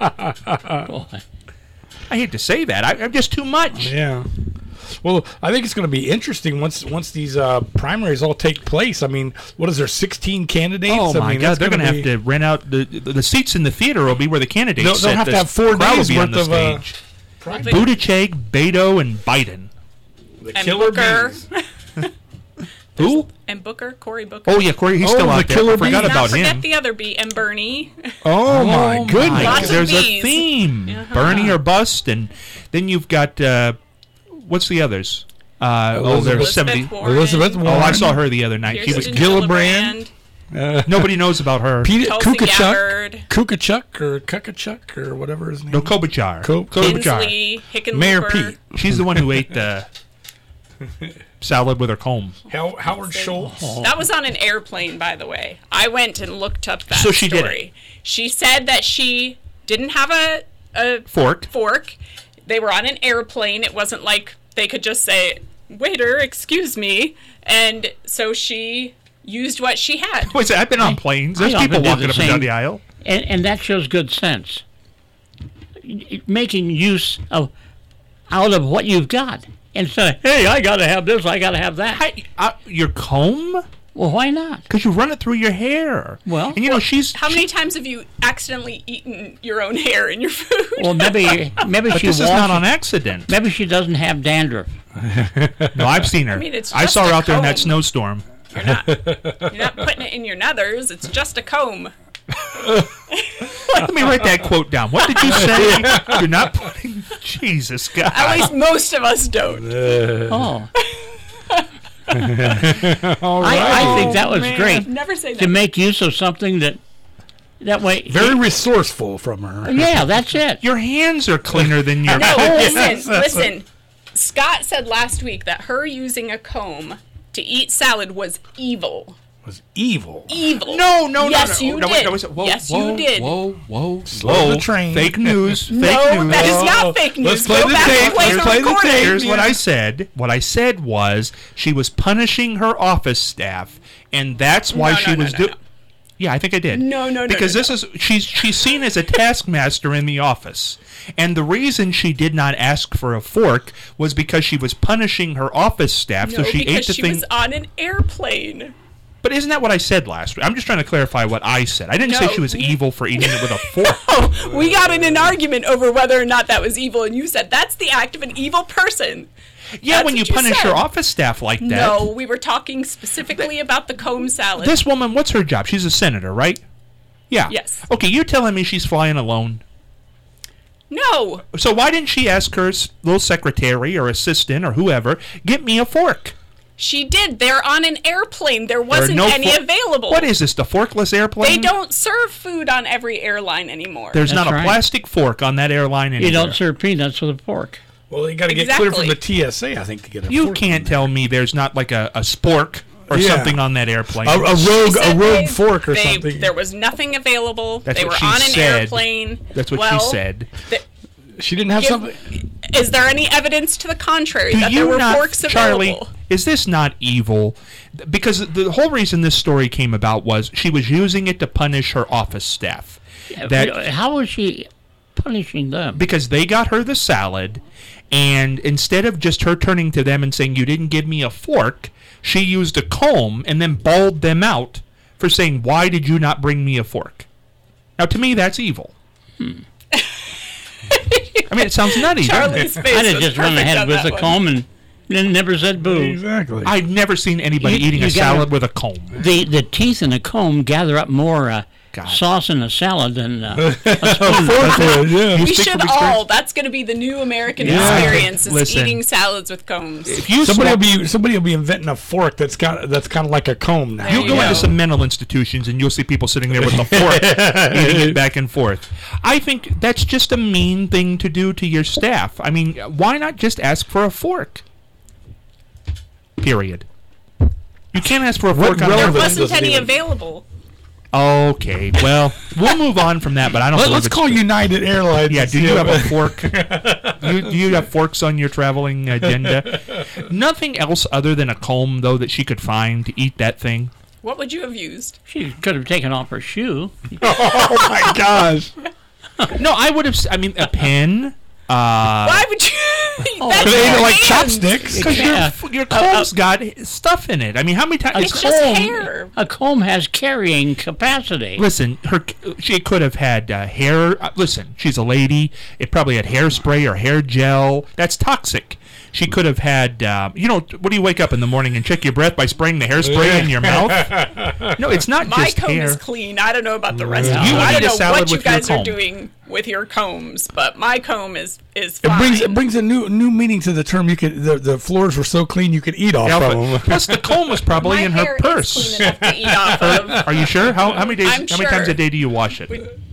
S3: Boy.
S2: I hate to say that. I'm just too much.
S4: Yeah. Well, I think it's going to be interesting once these primaries all take place. I mean, what is there, 16 candidates?
S2: Oh,
S4: I
S2: my
S4: mean,
S2: God. They're going to
S4: be...
S2: have to rent out the seats in the theater will be where the candidates sit.
S4: They'll have to have 4
S2: crowd will
S4: days
S2: be on
S4: worth
S2: the
S4: of
S2: stage.
S4: primary.
S2: Buttigieg, Beto, and Biden.
S4: The
S5: And
S4: killer
S5: Booker.
S4: bees.
S2: Who?
S5: And Booker, Cory Booker.
S2: Oh, yeah, Corey. He's still
S4: the
S2: out there.
S4: killer
S2: I forgot
S4: bee.
S5: Not
S2: about
S5: forget
S2: him.
S5: the other bee, and Bernie.
S4: Oh, my goodness.
S5: Lots of
S2: There's a
S5: bees.
S2: theme.
S5: Uh-huh.
S2: Bernie or bust. And then you've got, what's the others? There's
S4: Elizabeth
S2: 70.
S5: Warren,
S4: Elizabeth Warren.
S2: Oh, I saw her the other night. She was
S5: Kirsten
S4: Gillibrand.
S2: Nobody knows about her.
S4: Peter
S5: Tulsi
S4: Kukachuk,
S5: Gabbard.
S4: Kukachuk or Kukachuk or whatever his name
S2: No,
S4: is.
S2: Klobuchar.
S5: Kinsley,
S2: Klobuchar.
S5: Hickenlooper.
S4: Mayor Pete.
S2: She's the one who ate the salad with her comb.
S4: Howard Schultz.
S5: That was on an airplane, by the way. I went and looked up that
S2: So she did
S5: story. She said that she didn't have a
S2: Fork.
S5: They were on an airplane. It wasn't like they could just say, waiter, excuse me. And so she used what she had.
S2: Wait, I've been on planes. There's
S3: I
S2: people
S3: often do
S2: walking
S3: the
S2: up and down
S3: same.
S2: the aisle.
S3: And that shows good sense. Making use of out of what you've got. Instead of, hey, I got to have this, I got to have that.
S2: Hey, your comb?
S3: Well, why not?
S2: Because you run it through your hair.
S3: Well-
S2: and you know she's.
S5: How many times have you accidentally eaten your own hair in your food?
S3: Well, maybe
S2: But
S3: she
S2: this is not
S3: washes-
S2: on accident.
S3: Maybe she doesn't have dandruff.
S2: No, I've seen her.
S5: I mean, it's
S2: I
S5: just
S2: saw her
S5: a
S2: out there in that
S5: comb.
S2: snowstorm.
S5: You're not putting it in your nethers. It's just a comb.
S2: Let me write that quote down. What did you say? You're not putting. Jesus God.
S5: At least most of us don't.
S3: Oh.
S4: All
S3: I think that was great.
S5: Never say
S3: To
S5: that.
S3: make use of something that way.
S4: Very resourceful from her.
S3: Yeah, that's it.
S2: Your hands are cleaner than your.
S5: No,
S2: Yes.
S5: listen. Scott said last week that her using a comb to eat salad was evil.
S4: Was evil.
S5: Evil.
S2: No, no,
S5: Yes,
S2: no,
S5: you
S2: no.
S5: did.
S2: Whoa,
S5: Yes,
S2: whoa,
S5: you did.
S2: Whoa.
S4: Slow the train.
S2: Fake news. Fake
S5: No,
S2: news.
S5: that is not fake news.
S4: Let's play
S5: Go
S4: the
S5: back
S4: tape.
S5: and play
S4: Let's
S5: the
S4: play the
S5: recording.
S4: tape.
S2: Here's what I said. What I said was she was punishing her office staff, and that's why
S5: No,
S2: she
S5: no, no,
S2: was
S5: no,
S2: doing.
S5: no.
S2: Yeah, I think I did.
S5: No,
S2: Because
S5: no,
S2: this is she's seen as a taskmaster in the office, and the reason she did not ask for a fork was because she was punishing her office staff,
S5: No,
S2: so she ate
S5: because
S2: the
S5: she
S2: thing.
S5: was on an airplane.
S2: But isn't that what I said last week? I'm just trying to clarify what I said. I didn't say
S5: No,
S2: she was
S5: we-
S2: evil for eating it with a fork.
S5: Oh, we got in an argument over whether or not that was evil, and you said that's the act of an evil person.
S2: Yeah,
S5: That's
S2: when you
S5: what you
S2: punish
S5: said.
S2: your office staff like that.
S5: No, we were talking specifically about the comb salad.
S2: This woman, what's her job? She's a senator, right? Yeah.
S5: Yes.
S2: Okay, you're telling me she's flying alone.
S5: No,
S2: So why didn't she ask her little secretary or assistant or whoever, get me a fork?
S5: she did. They're on an airplane. There
S2: There are
S5: wasn't
S2: no
S5: any
S2: for-
S5: available.
S2: What is this, the forkless airplane?
S5: They don't serve food on every airline anymore.
S2: There's
S3: That's
S2: not a
S3: right.
S2: plastic fork on that airline anymore.
S3: You don't serve peanuts with a fork.
S4: Well, you got to get clear from the TSA, I think, to get a
S2: You
S4: fork
S2: can't
S4: on
S2: tell me there's not like a spork or
S4: Yeah.
S2: something on that airplane.
S4: A rogue fork or
S5: they,
S4: something.
S5: There was nothing available.
S2: That's
S5: they
S2: what
S5: were
S2: she
S5: on an
S2: said.
S5: airplane.
S2: That's what
S5: Well,
S2: she said.
S4: She didn't have something.
S5: Is there any evidence to the contrary that
S2: Do
S5: there
S2: you
S5: were
S2: not,
S5: forks
S2: Charlie,
S5: available?
S2: is this not evil? Because the whole reason this story came about was she was using it to punish her office staff.
S3: How was she punishing them?
S2: Because they got her the salad, and instead of just her turning to them and saying, "You didn't give me a fork," she used a comb and then bawled them out for saying, "Why did you not bring me a fork?" Now, to me, that's evil. I mean, it sounds nutty, doesn't
S5: Charlie's
S2: it?
S5: face
S3: I'd have
S5: was
S3: just run
S5: perfect
S3: ahead
S5: on
S3: with
S5: that
S3: the
S5: one.
S3: comb and then never said boo.
S4: Exactly.
S2: I've never seen anybody
S3: You-
S2: eating
S3: you
S2: a
S3: gotta-
S2: salad with a comb.
S3: The teeth in a comb gather up more
S2: God.
S3: sauce in a salad than
S4: A fork would, yeah.
S2: You
S5: We
S2: stick
S5: should
S2: with
S5: all.
S2: experience?
S5: That's going to be the new American
S2: Yeah.
S5: experience: is
S2: Listen.
S5: eating salads with combs.
S2: If you
S4: Somebody will be inventing a fork that's kind of like a comb now.
S2: You go into some mental institutions and you'll see people sitting there with a fork eating it back and forth. I think that's just a mean thing to do to your staff. I mean, why not just ask for a fork? Period. You can't ask for a fork on
S5: There
S2: there.
S5: wasn't any available.
S2: Okay, well, we'll move on from that, but I don't believe
S4: Let's
S2: it's
S4: call
S2: true.
S4: United Airlines.
S2: Yeah,
S4: and
S2: do
S4: see
S2: you
S4: if-
S2: have a fork? Do you have forks on your traveling agenda? Nothing else other than a comb, though, that she could find to eat that thing?
S5: What would you have used?
S3: She could have taken off her shoe.
S4: Oh my gosh!
S2: No, I would have, I mean, a pen.
S5: Why would you? That's
S4: Could have ate it
S5: your
S4: like
S5: hands.
S4: chopsticks.
S2: Because
S3: Yeah.
S2: your comb's got stuff in it. I mean, how many times?
S5: It's just hair.
S3: A comb has carrying capacity.
S2: Listen, she could have had hair. Listen, she's a lady. It probably had hairspray or hair gel. That's toxic. She could have had, what do you wake up in the morning and check your breath by spraying the hairspray in your mouth? No, it's not
S5: My
S2: just
S5: comb
S2: hair.
S5: is clean. I don't know about the rest of
S2: You
S5: you.
S2: would
S5: I
S2: eat a
S5: don't know
S2: salad
S5: what you
S2: with your
S5: guys are
S2: comb.
S5: doing with your combs, but my comb is
S4: It
S5: fine.
S4: brings a new meaning to the term. You could the floors were so clean you could eat off
S2: Alpha.
S4: of them.
S2: Plus, the comb was probably
S5: My
S2: in
S5: hair
S2: her
S5: is
S2: purse.
S5: clean enough to eat off of.
S2: Are you sure? How many days?
S5: I'm
S2: How many times
S5: sure.
S2: a day do you wash it?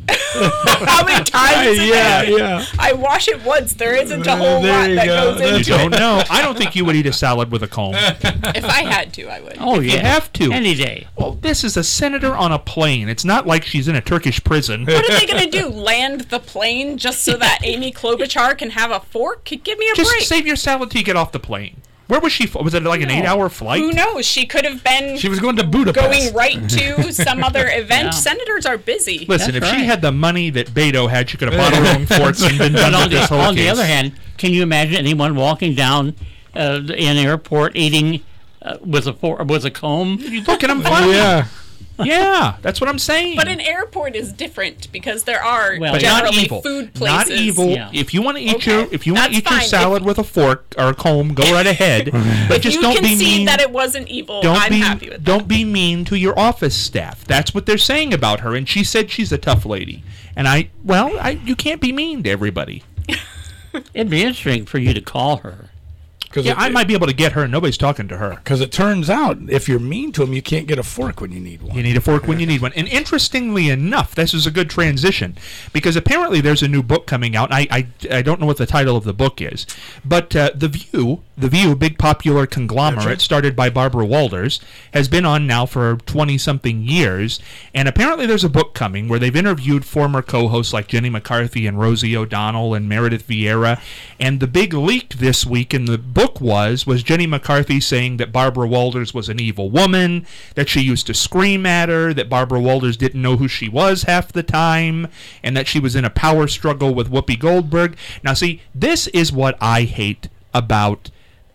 S5: How many times?
S4: Yeah,
S5: a day?
S4: yeah.
S5: I wash it once. There isn't a whole
S4: There
S5: lot
S4: you
S5: that
S4: go.
S5: goes
S2: You
S5: into
S2: don't
S5: it.
S2: know. I don't think you would eat a salad with a comb.
S5: If I had to, I would.
S3: Oh, yeah.
S2: You have to.
S3: Any day.
S2: Well, this is a senator on a plane. It's not like she's in a Turkish prison.
S5: What are they going to do? Land the plane just so that Amy Klobuchar can have a fork? Give me a
S2: Just
S5: break.
S2: save your salad till you get off the plane. Where was she? Was it like an 8-hour flight?
S5: Who knows? She could have been
S4: She was going to Budapest.
S5: going right to some other event.
S3: Yeah.
S5: Senators are busy.
S2: Listen,
S3: That's
S2: if she
S3: right.
S2: had the money that Beto had, she could have bought her own forks and been done
S3: But
S2: with this whole
S3: on
S2: case.
S3: the other hand, can you imagine anyone walking down in an airport eating with a comb?
S2: You look at them funny.
S4: Yeah.
S2: Yeah, that's what I'm saying.
S5: But an airport is different because there are
S3: Well,
S2: But not
S5: generally
S2: evil.
S5: food places.
S2: Not evil.
S3: Yeah.
S2: If you want to eat
S5: Okay,
S2: your to
S5: that's
S2: eat your
S5: fine.
S2: salad with a fork or a comb, go right ahead. But just
S5: You
S2: don't be
S5: concede
S2: mean.
S5: that it wasn't evil.
S2: Don't
S5: I'm
S2: be
S5: happy with that.
S2: don't be mean to your office staff. That's what they're saying about her. And she said she's a tough lady. And you can't be mean to everybody.
S3: It'd be interesting for you to call her.
S2: Yeah, I might be able to get her. Nobody's talking to her.
S4: Because it turns out, if you're mean to them, you can't get a fork when you need one.
S2: You need a fork when you need one. And interestingly enough, this is a good transition because apparently there's a new book coming out. I don't know what the title of the book is, but The View, big popular conglomerate
S4: right.
S2: started by Barbara Walters, has been on now for 20-something years. And apparently there's a book coming where they've interviewed former co-hosts like Jenny McCarthy and Rosie O'Donnell and Meredith Vieira. And the big leak this week in the book was Jenny McCarthy saying that Barbara Walters was an evil woman, that she used to scream at her, that Barbara Walters didn't know who she was half the time, and that she was in a power struggle with Whoopi Goldberg. Now, see, this is what I hate about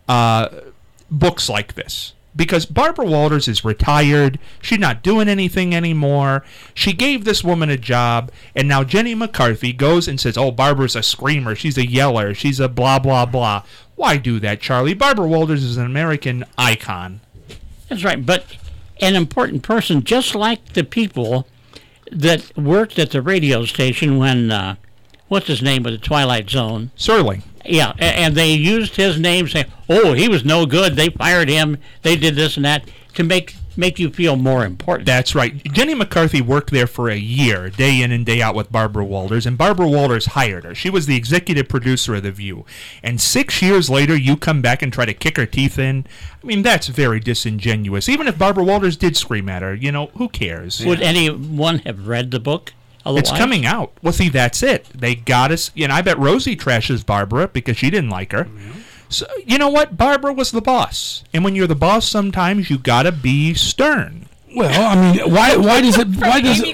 S2: books like this. Because Barbara Walters is retired, she's not doing anything anymore. She gave this woman a job, and now Jenny McCarthy goes and says, oh, Barbara's a screamer, she's a yeller, she's a blah, blah, blah. Why do that, Charlie? Barbara Walters is an American icon.
S3: That's right, but an important person, just like the people that worked at the radio station when, what's his name with the Twilight Zone?
S2: Serling.
S3: Yeah, and they used his name, saying, "Oh, he was no good. They fired him. They did this and that," to make you feel more important.
S2: That's right. Jenny McCarthy worked there for a year, day in and day out with Barbara Walters, and Barbara Walters hired her. She was the executive producer of The View. And 6 years later, you come back and try to kick her teeth in? I mean, that's very disingenuous. Even if Barbara Walters did scream at her, who cares?
S3: Would anyone have read the book? Otherwise?
S2: It's coming out. Well, see, that's it. They got us. I bet Rosie trashes Barbara because she didn't like her. Mm-hmm. So, you know what? Barbara was the boss. And when you're the boss, sometimes you got to be stern.
S4: Well, I mean, why does it benefit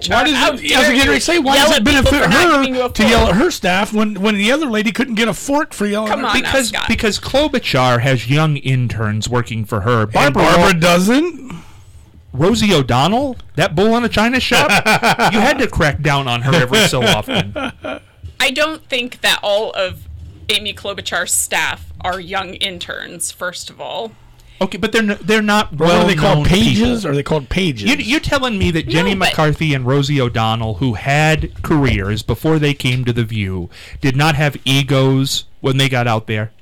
S4: her to yell at her staff when the other lady couldn't get a fork for yelling at her?
S2: Because Klobuchar has young interns working for her.
S4: Barbara doesn't.
S2: Rosie O'Donnell, that bull in a china shop, you had to crack down on her every so often.
S5: I don't think that all of Amy Klobuchar's staff are young interns, first of all.
S2: Okay, but they're not well-known.
S4: Are they called pages?
S2: People.
S4: Are they called pages?
S2: You're telling me that Jenny McCarthy and Rosie O'Donnell, who had careers before they came to The View, did not have egos when they got out there?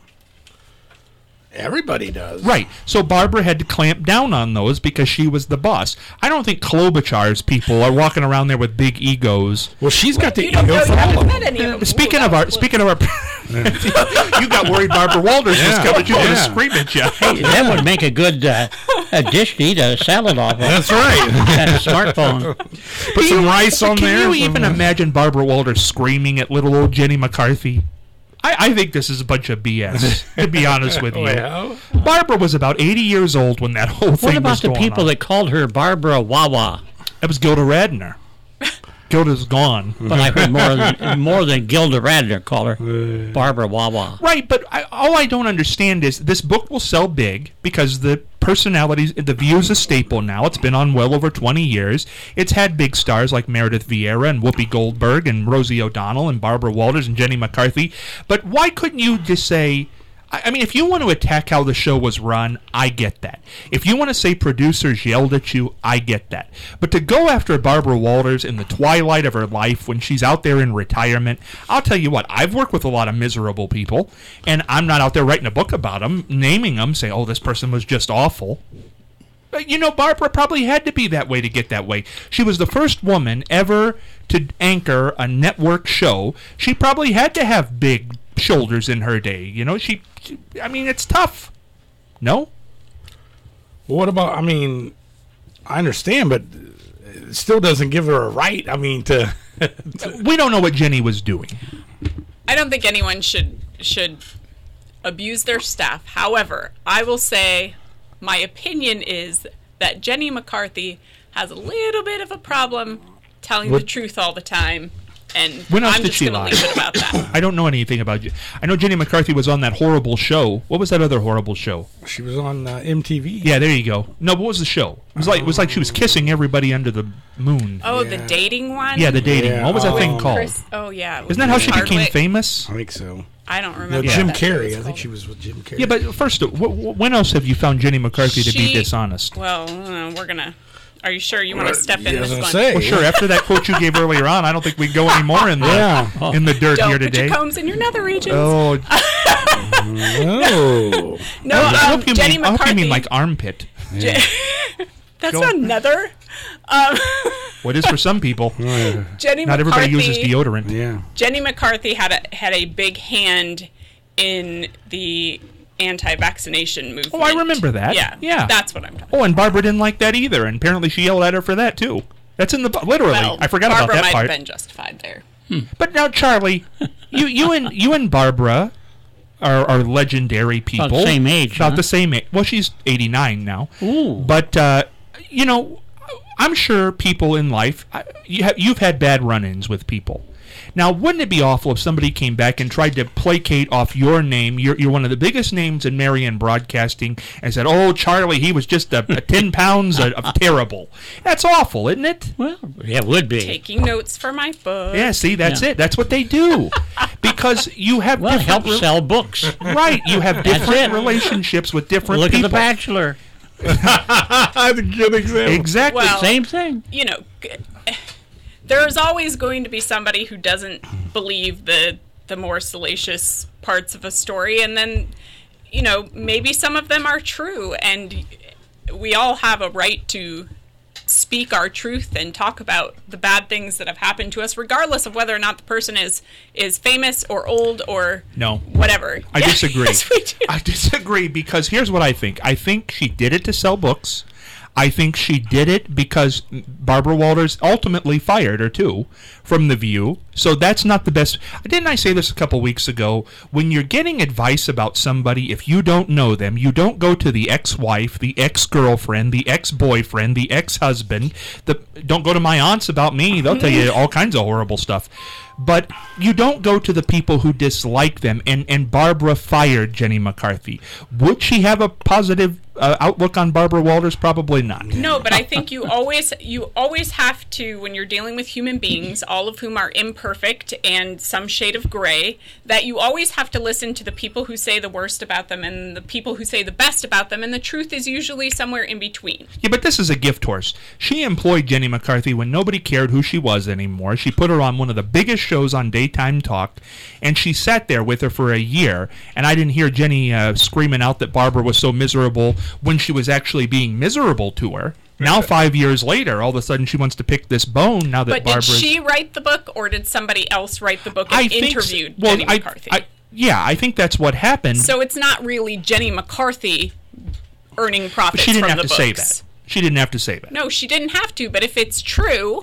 S4: Everybody does.
S2: Right. So Barbara had to clamp down on those because she was the boss. I don't think Klobuchar's people are walking around there with big egos.
S4: Well, she's got the ego for all of them.
S2: Speaking of our, you got worried Barbara Walters was coming. You want to scream at you.
S3: Hey, that would make a good a dish to eat a salad off of.
S4: That's right.
S3: And a smartphone.
S4: Put some rice on there.
S2: Can you even imagine Barbara Walters screaming at little old Jenny McCarthy? I think this is a bunch of BS, to be honest with you.
S4: Well,
S2: Barbara was about 80 years old when that whole thing was going on.
S3: What about the people that called her Barbara Wawa?
S2: That was Gilda Radner. Gilda's gone.
S3: But I heard more than Gilda Radner call her Barbara Wawa.
S2: Right, but all I don't understand is this book will sell big because the personalities, The View's a staple now. It's been on well over 20 years. It's had big stars like Meredith Vieira and Whoopi Goldberg and Rosie O'Donnell and Barbara Walters and Jenny McCarthy. But why couldn't you just say... I mean, if you want to attack how the show was run, I get that. If you want to say producers yelled at you, I get that. But to go after Barbara Walters in the twilight of her life when she's out there in retirement, I'll tell you what, I've worked with a lot of miserable people, and I'm not out there writing a book about them, naming them, say, oh, this person was just awful. But, Barbara probably had to be that way to get that way. She was the first woman ever to anchor a network show. She probably had to have big shoulders in her day. I mean, it's tough. No?
S4: Well, what about, I understand, but it still doesn't give her a right, to...
S2: We don't know what Jenny was doing.
S5: I don't think anyone should abuse their staff. However, I will say my opinion is that Jenny McCarthy has a little bit of a problem telling the truth all the time. And
S2: when else
S5: I'm
S2: did
S5: just
S2: she
S5: going to
S2: lie?
S5: leave it about that.
S2: I don't know anything about you. I know Jenny McCarthy was on that horrible show. What was that other horrible show?
S4: She was on MTV.
S2: Yeah, there you go. No, what was the show? It was like she was kissing everybody under the moon.
S5: Oh, the dating one?
S2: Yeah, the dating.
S4: Yeah.
S2: What was that thing called?
S5: Yeah.
S2: Isn't that how she became famous?
S4: I think so.
S5: I don't remember.
S4: No, Jim
S5: what that
S4: Carrey.
S5: was
S4: I think
S5: called.
S4: she was with Jim Carrey.
S2: Yeah, but first, when else have you found Jenny McCarthy to be dishonest?
S5: Well, we're going to... Are you sure you want to step in this one?
S2: Well, sure. After that quote you gave earlier on, I don't think we can go any more in the in the dirt
S5: Don't
S2: here
S5: put
S2: today.
S5: your combs in your nether regions.
S2: Oh,
S5: no.
S2: I hope you
S5: Jenny
S2: mean, I hope you
S5: McCarthy.
S2: mean like armpit.
S5: That's
S2: Go.
S5: not nether.
S2: What is for some people?
S5: Jenny
S2: Not
S5: McCarthy,
S2: everybody uses deodorant.
S4: Yeah.
S5: Jenny McCarthy had a big hand in the anti-vaccination movement.
S2: Oh, I remember that.
S5: Yeah. That's what I'm talking about.
S2: Oh, and Barbara didn't like that either, and apparently she yelled at her for that too. That's in the literally.
S5: Well,
S2: I forgot
S5: Barbara
S2: about that
S5: might
S2: part.
S5: have been justified there.
S2: But now, Charlie, you and Barbara are legendary people.
S3: About the same age.
S2: About the same age. Well, she's 89 now.
S3: Ooh.
S2: But I'm sure people in life you've had bad run-ins with people. Now, wouldn't it be awful if somebody came back and tried to placate off your name? You're one of the biggest names in Marion broadcasting, and said, "Oh, Charlie, he was just a 10 pounds of terrible." That's awful, isn't it?
S3: Well, yeah, it would be.
S5: Taking notes for my book.
S2: Yeah, see, that's it. That's what they do. Because you have
S3: Well, help sell books.
S2: Right, you have different relationships with different
S3: Look
S2: people.
S3: at The Bachelor.
S4: That's a good example.
S2: Exactly.
S5: Well,
S3: Same thing.
S5: There is always going to be somebody who doesn't believe the the more salacious parts of a story, and then, maybe some of them are true, and we all have a right to speak our truth and talk about the bad things that have happened to us, regardless of whether or not the person is famous or old or whatever.
S2: I disagree.
S5: Yes, we do.
S2: I disagree because here's what I think. I think she did it to sell books. I think she did it because Barbara Walters ultimately fired her, too, from The View. So that's not the best. Didn't I say this a couple weeks ago? When you're getting advice about somebody, if you don't know them, you don't go to the ex-wife, the ex-girlfriend, the ex-boyfriend, the ex-husband. Don't go to my aunts about me. They'll tell you all kinds of horrible stuff. But you don't go to the people who dislike them, and Barbara fired Jenny McCarthy. Would she have a positive outlook on Barbara Walters? Probably not.
S5: No, but I think you always have to, when you're dealing with human beings, all of whom are imperfect and some shade of gray, that you always have to listen to the people who say the worst about them and the people who say the best about them, and the truth is usually somewhere in between.
S2: Yeah, but this is a gift horse. She employed Jenny McCarthy when nobody cared who she was anymore. She put her on one of the biggest shows on daytime talk, and she sat there with her for a year, and I didn't hear Jenny screaming out that Barbara was so miserable when she was actually being miserable to her. Now 5 years later, all of a sudden she wants to pick this bone now that
S5: But
S2: Barbara's...
S5: did she write the book, or did somebody else write the book and interviewed Jenny McCarthy?
S2: I think that's what happened.
S5: So it's not really Jenny McCarthy earning profits
S2: But she didn't
S5: from
S2: have
S5: the
S2: to say
S5: books.
S2: that. She didn't have to say that.
S5: No, she didn't have to, but if it's true,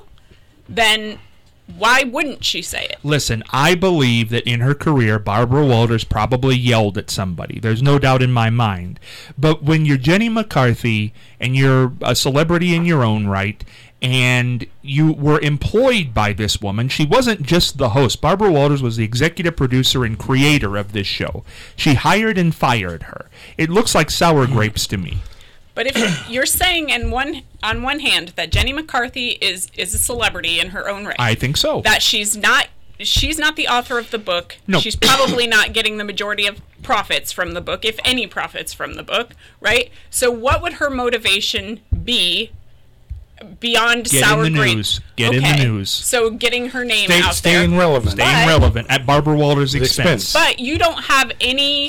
S5: then why wouldn't she say it?
S2: Listen, I believe that in her career, Barbara Walters probably yelled at somebody. There's no doubt in my mind. But when you're Jenny McCarthy and you're a celebrity in your own right, and you were employed by this woman, she wasn't just the host. Barbara Walters was the executive producer and creator of this show. She hired and fired her. It looks like sour grapes to me.
S5: But if you're saying on one hand that Jenny McCarthy is a celebrity in her own right,
S2: I think so.
S5: That she's not the author of the book.
S2: No.
S5: She's probably not getting the majority of profits from the book, if any profits from the book, right? So what would her motivation be beyond sour grapes?
S2: Get in the news.
S5: So getting her name out there.
S4: Staying relevant.
S2: Staying relevant at Barbara Walters' expense.
S5: But you don't have any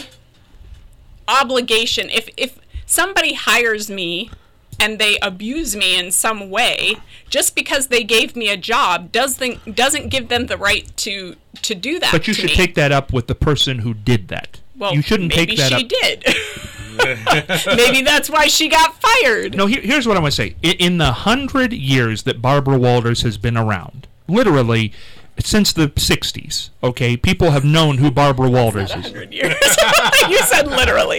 S5: obligation. If somebody hires me and they abuse me in some way, just because they gave me a job doesn't give them the right to do that.
S2: But you should take that up with the person who did that.
S5: Well,
S2: you shouldn't take that up.
S5: Maybe she did. Maybe that's why she got fired.
S2: No, here's what I want to say. In the 100 years that Barbara Walters has been around, literally since the 60s, okay, people have known who Barbara Walters is.
S5: 100 years. You said literally.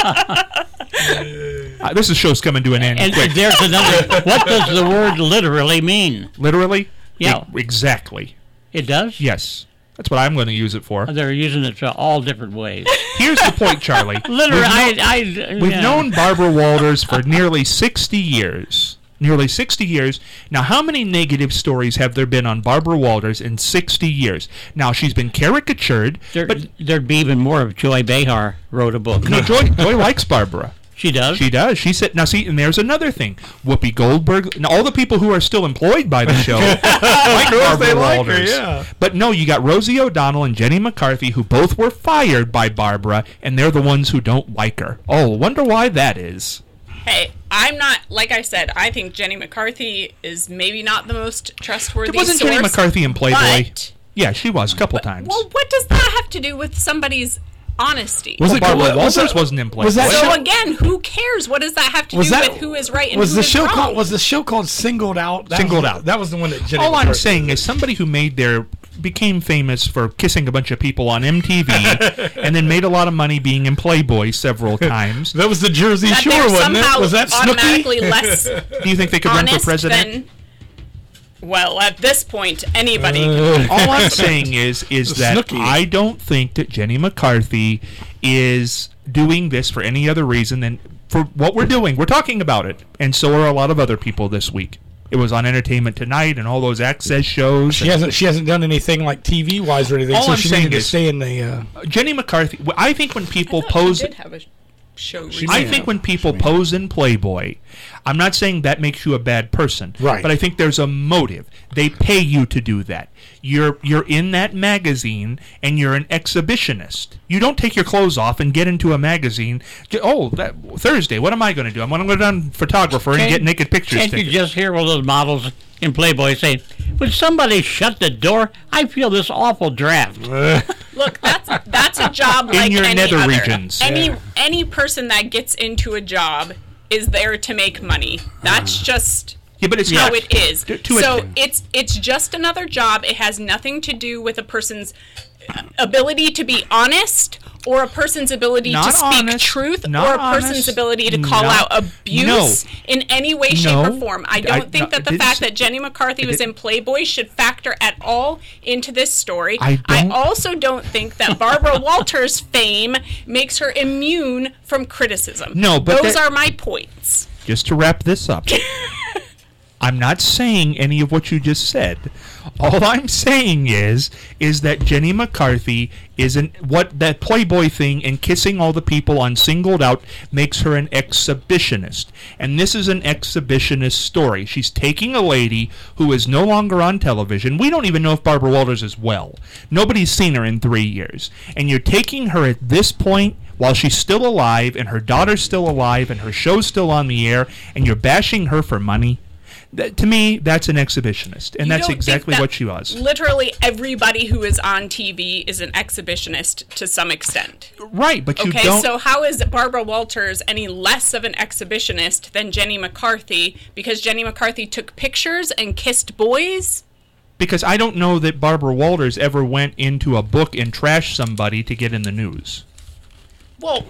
S2: This show's coming to an end.
S3: And
S2: quick.
S3: there's another. What does the word literally mean?
S2: Literally?
S3: Yeah.
S2: Exactly.
S3: It does?
S2: Yes. That's what I'm going to use it for.
S3: They're using it all different ways.
S2: Here's the point, Charlie.
S3: Literally,
S2: We've known Barbara Walters for nearly 60 years. Nearly 60 years. Now, how many negative stories have there been on Barbara Walters in 60 years? Now, she's been caricatured.
S3: There'd be even more if Joy Behar wrote a book.
S2: No, Joy likes Barbara.
S3: She does?
S2: She does. She said, now see, and there's another thing. Whoopi Goldberg, now all the people who are still employed by the show like Barbara Walters.
S4: Yeah.
S2: But no, you got Rosie O'Donnell and Jenny McCarthy, who both were fired by Barbara, and they're the ones who don't like her. Oh, wonder why that is.
S5: Hey, I'm not, like I said, I think Jenny McCarthy is maybe not the most trustworthy
S2: Wasn't
S5: source.
S2: Jenny McCarthy in Playboy?
S5: But,
S2: Yeah, she was a couple times.
S5: well, what does that have to do with somebody's honesty?
S2: Barbara Walters wasn't in Playboy.
S5: So again, who cares? What does that have to do with who is right and who is wrong?
S4: Was the show called Singled Out?
S2: Singled Out.
S4: That was the one that Jenny
S2: All
S4: McCarthy
S2: I'm saying is somebody who became famous for kissing a bunch of people on MTV and then made a lot of money being in Playboy several times.
S4: That was the Jersey
S5: that
S4: Shore, wasn't it? Was that
S5: automatically
S4: Snooki?
S5: less
S2: Do you think they could run for president?
S5: Well, at this point, anybody.
S2: All I'm saying is that
S4: Snooki.
S2: I don't think that Jenny McCarthy is doing this for any other reason than for what we're doing. We're talking about it, and so are a lot of other people this week. It was on Entertainment Tonight and all those Access shows.
S4: She hasn't done anything like TV wise or anything.
S2: All
S4: so
S2: I'm
S4: she
S2: saying
S4: needed to
S2: is
S4: stay in the.
S2: Jenny McCarthy. I think when people
S5: I thought
S2: pose.
S5: she did have a show
S2: I think when people pose in Playboy, I'm not saying that makes you a bad person.
S4: Right.
S2: But I think there's a motive. They pay you to do that. you're in that magazine and you're an exhibitionist. You don't take your clothes off and get into a magazine. Thursday, what am I going to do? I'm going to go down photographer and get naked pictures.
S3: Can't you just hear one of those models in Playboy saying, "Would somebody shut the door? I feel this awful draft."
S5: Look, that's a job
S2: in
S5: like
S2: your
S5: any
S2: nether
S5: other.
S2: regions.
S5: Any person that gets into a job is there to make money. That's just
S2: but it's
S5: how
S2: not,
S5: it is. It's just another job. It has nothing to do with a person's ability to be honest, or a person's ability to speak truth, or a person's ability to call out abuse in any way, shape, or form. I don't think that the fact that Jenny McCarthy was in Playboy should factor at all into this story. I also don't think that Barbara Walters' fame makes her immune from criticism.
S2: No, but
S5: those are my points.
S2: Just to wrap this up, I'm not saying any of what you just said. All I'm saying is that Jenny McCarthy isn't what that Playboy thing and kissing all the people on Singled Out makes her an exhibitionist. And this is an exhibitionist story. She's taking a lady who is no longer on television. We don't even know if Barbara Walters is well. Nobody's seen her in 3 years. And you're taking her at this point while she's still alive and her daughter's still alive and her show's still on the air, and you're bashing her for money. To me, that's an exhibitionist, and that's exactly what she was.
S5: Literally everybody who is on TV is an exhibitionist to some extent.
S2: Right, but you don't...
S5: Okay, so how is Barbara Walters any less of an exhibitionist than Jenny McCarthy because Jenny McCarthy took pictures and kissed boys?
S2: Because I don't know that Barbara Walters ever went into a book and trashed somebody to get in the news.
S5: Well,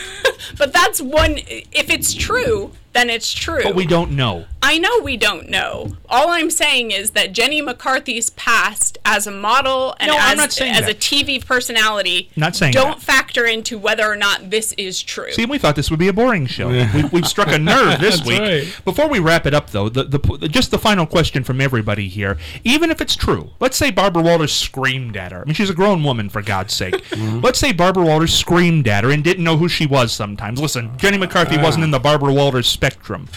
S5: but that's one... If it's true, then it's true.
S2: But we don't know.
S5: I know we don't know. All I'm saying is that Jenny McCarthy's past as a model and as a TV personality don't factor into whether or not this is true.
S2: See, we thought this would be a boring show. We've struck a nerve this week.
S4: Right.
S2: Before we wrap it up, though, just the final question from everybody here. Even if it's true, let's say Barbara Walters screamed at her. I mean, she's a grown woman, for God's sake. Let's say Barbara Walters screamed at her and didn't know who she was sometimes. Listen, Jenny McCarthy wasn't in the Barbara Walters spectrum.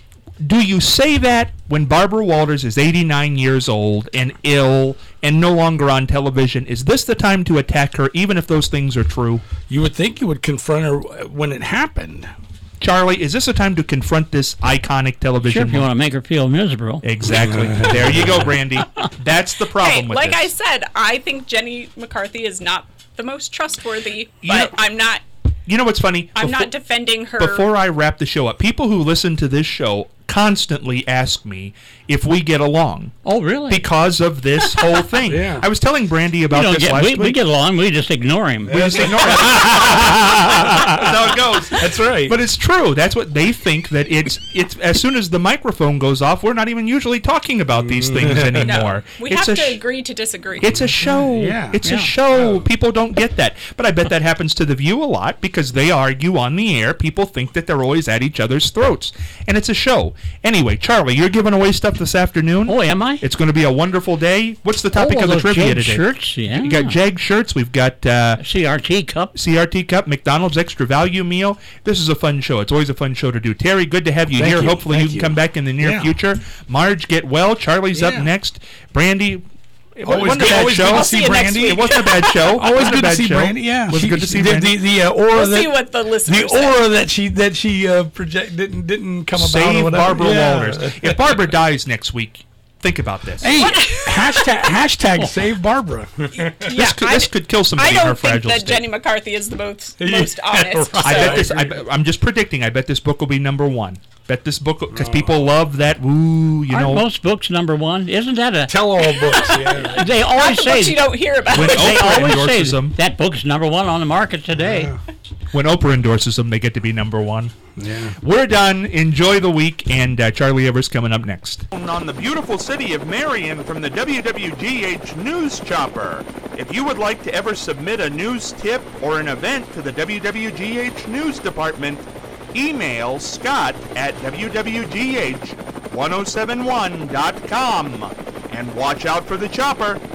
S2: Do you say that when Barbara Walters is 89 years old and ill and no longer on television? Is this the time to attack her, even if those things are true?
S4: You would think you would confront her when it happened.
S2: Charlie, is this a time to confront this iconic television?
S3: Sure, if you want to make her feel miserable.
S2: Exactly. There you go, Brandy. That's the problem with
S5: like
S2: this.
S5: I said, I think Jenny McCarthy is not the most trustworthy, but I'm not...
S2: You know what's funny?
S5: I'm not defending her.
S2: Before I wrap the show up, people who listen to this show constantly ask me if we get along.
S3: Oh, really?
S2: Because of this whole thing.
S4: Yeah.
S2: I was telling Brandy about this last week.
S3: We get along. We just ignore him.
S2: We just ignore him. That's how it goes.
S4: That's right.
S2: But it's true. That's what they think, that it's as soon as the microphone goes off, we're not even usually talking about these things anymore.
S5: No, we have to agree to disagree.
S2: It's a show. It's a show. People don't get that. But I bet that happens to The View a lot because they argue on the air. People think that they're always at each other's throats. And it's a show. Anyway, Charlie, you're giving away stuff this afternoon.
S3: Oh, am I?
S2: It's going to be a wonderful day. What's the topic of the trivia today?
S3: Shirts, yeah.
S2: You got Jag shirts. We've got
S3: CRT cup,
S2: McDonald's Extra Value Meal. This is a fun show. It's always a fun show to do. Terry, good to have you here. Hopefully you can come back in the near future. Marge, get well. Charlie's up next. Brandy.
S4: Always good to see Brandy.
S2: It wasn't a bad show.
S4: Always good to see Brandy. Yeah,
S2: it was good to see Brandy.
S4: The aura
S5: see what the listeners
S4: that she project didn't come about.
S2: Save Barbara Walters. If Barbara dies next week, think about this.
S4: Hey, hashtag save Barbara.
S2: This could kill somebody in her fragile
S5: I don't think that
S2: state.
S5: Jenny McCarthy is the most honest.
S2: I bet this. I'm just predicting. I bet this book will be #1. Bet this book because people love that. Ooh, you know.
S3: Aren't most books #1? Isn't that a
S4: tell-all books? Yeah.
S3: They always say
S5: you don't hear about.
S2: When
S3: they
S2: Oprah
S3: always
S2: endorses
S3: say
S2: them,
S3: that book's #1 on the market today.
S4: Yeah.
S2: When Oprah endorses them, they get to be #1.
S4: Yeah.
S2: We're done. Enjoy the week, and Charlie Evers coming up next. On the beautiful city of Marion from the WWGH News Chopper. If you would like to ever submit a news tip or an event to the WWGH News Department, email Scott at WWGH1071.com. And watch out for the chopper.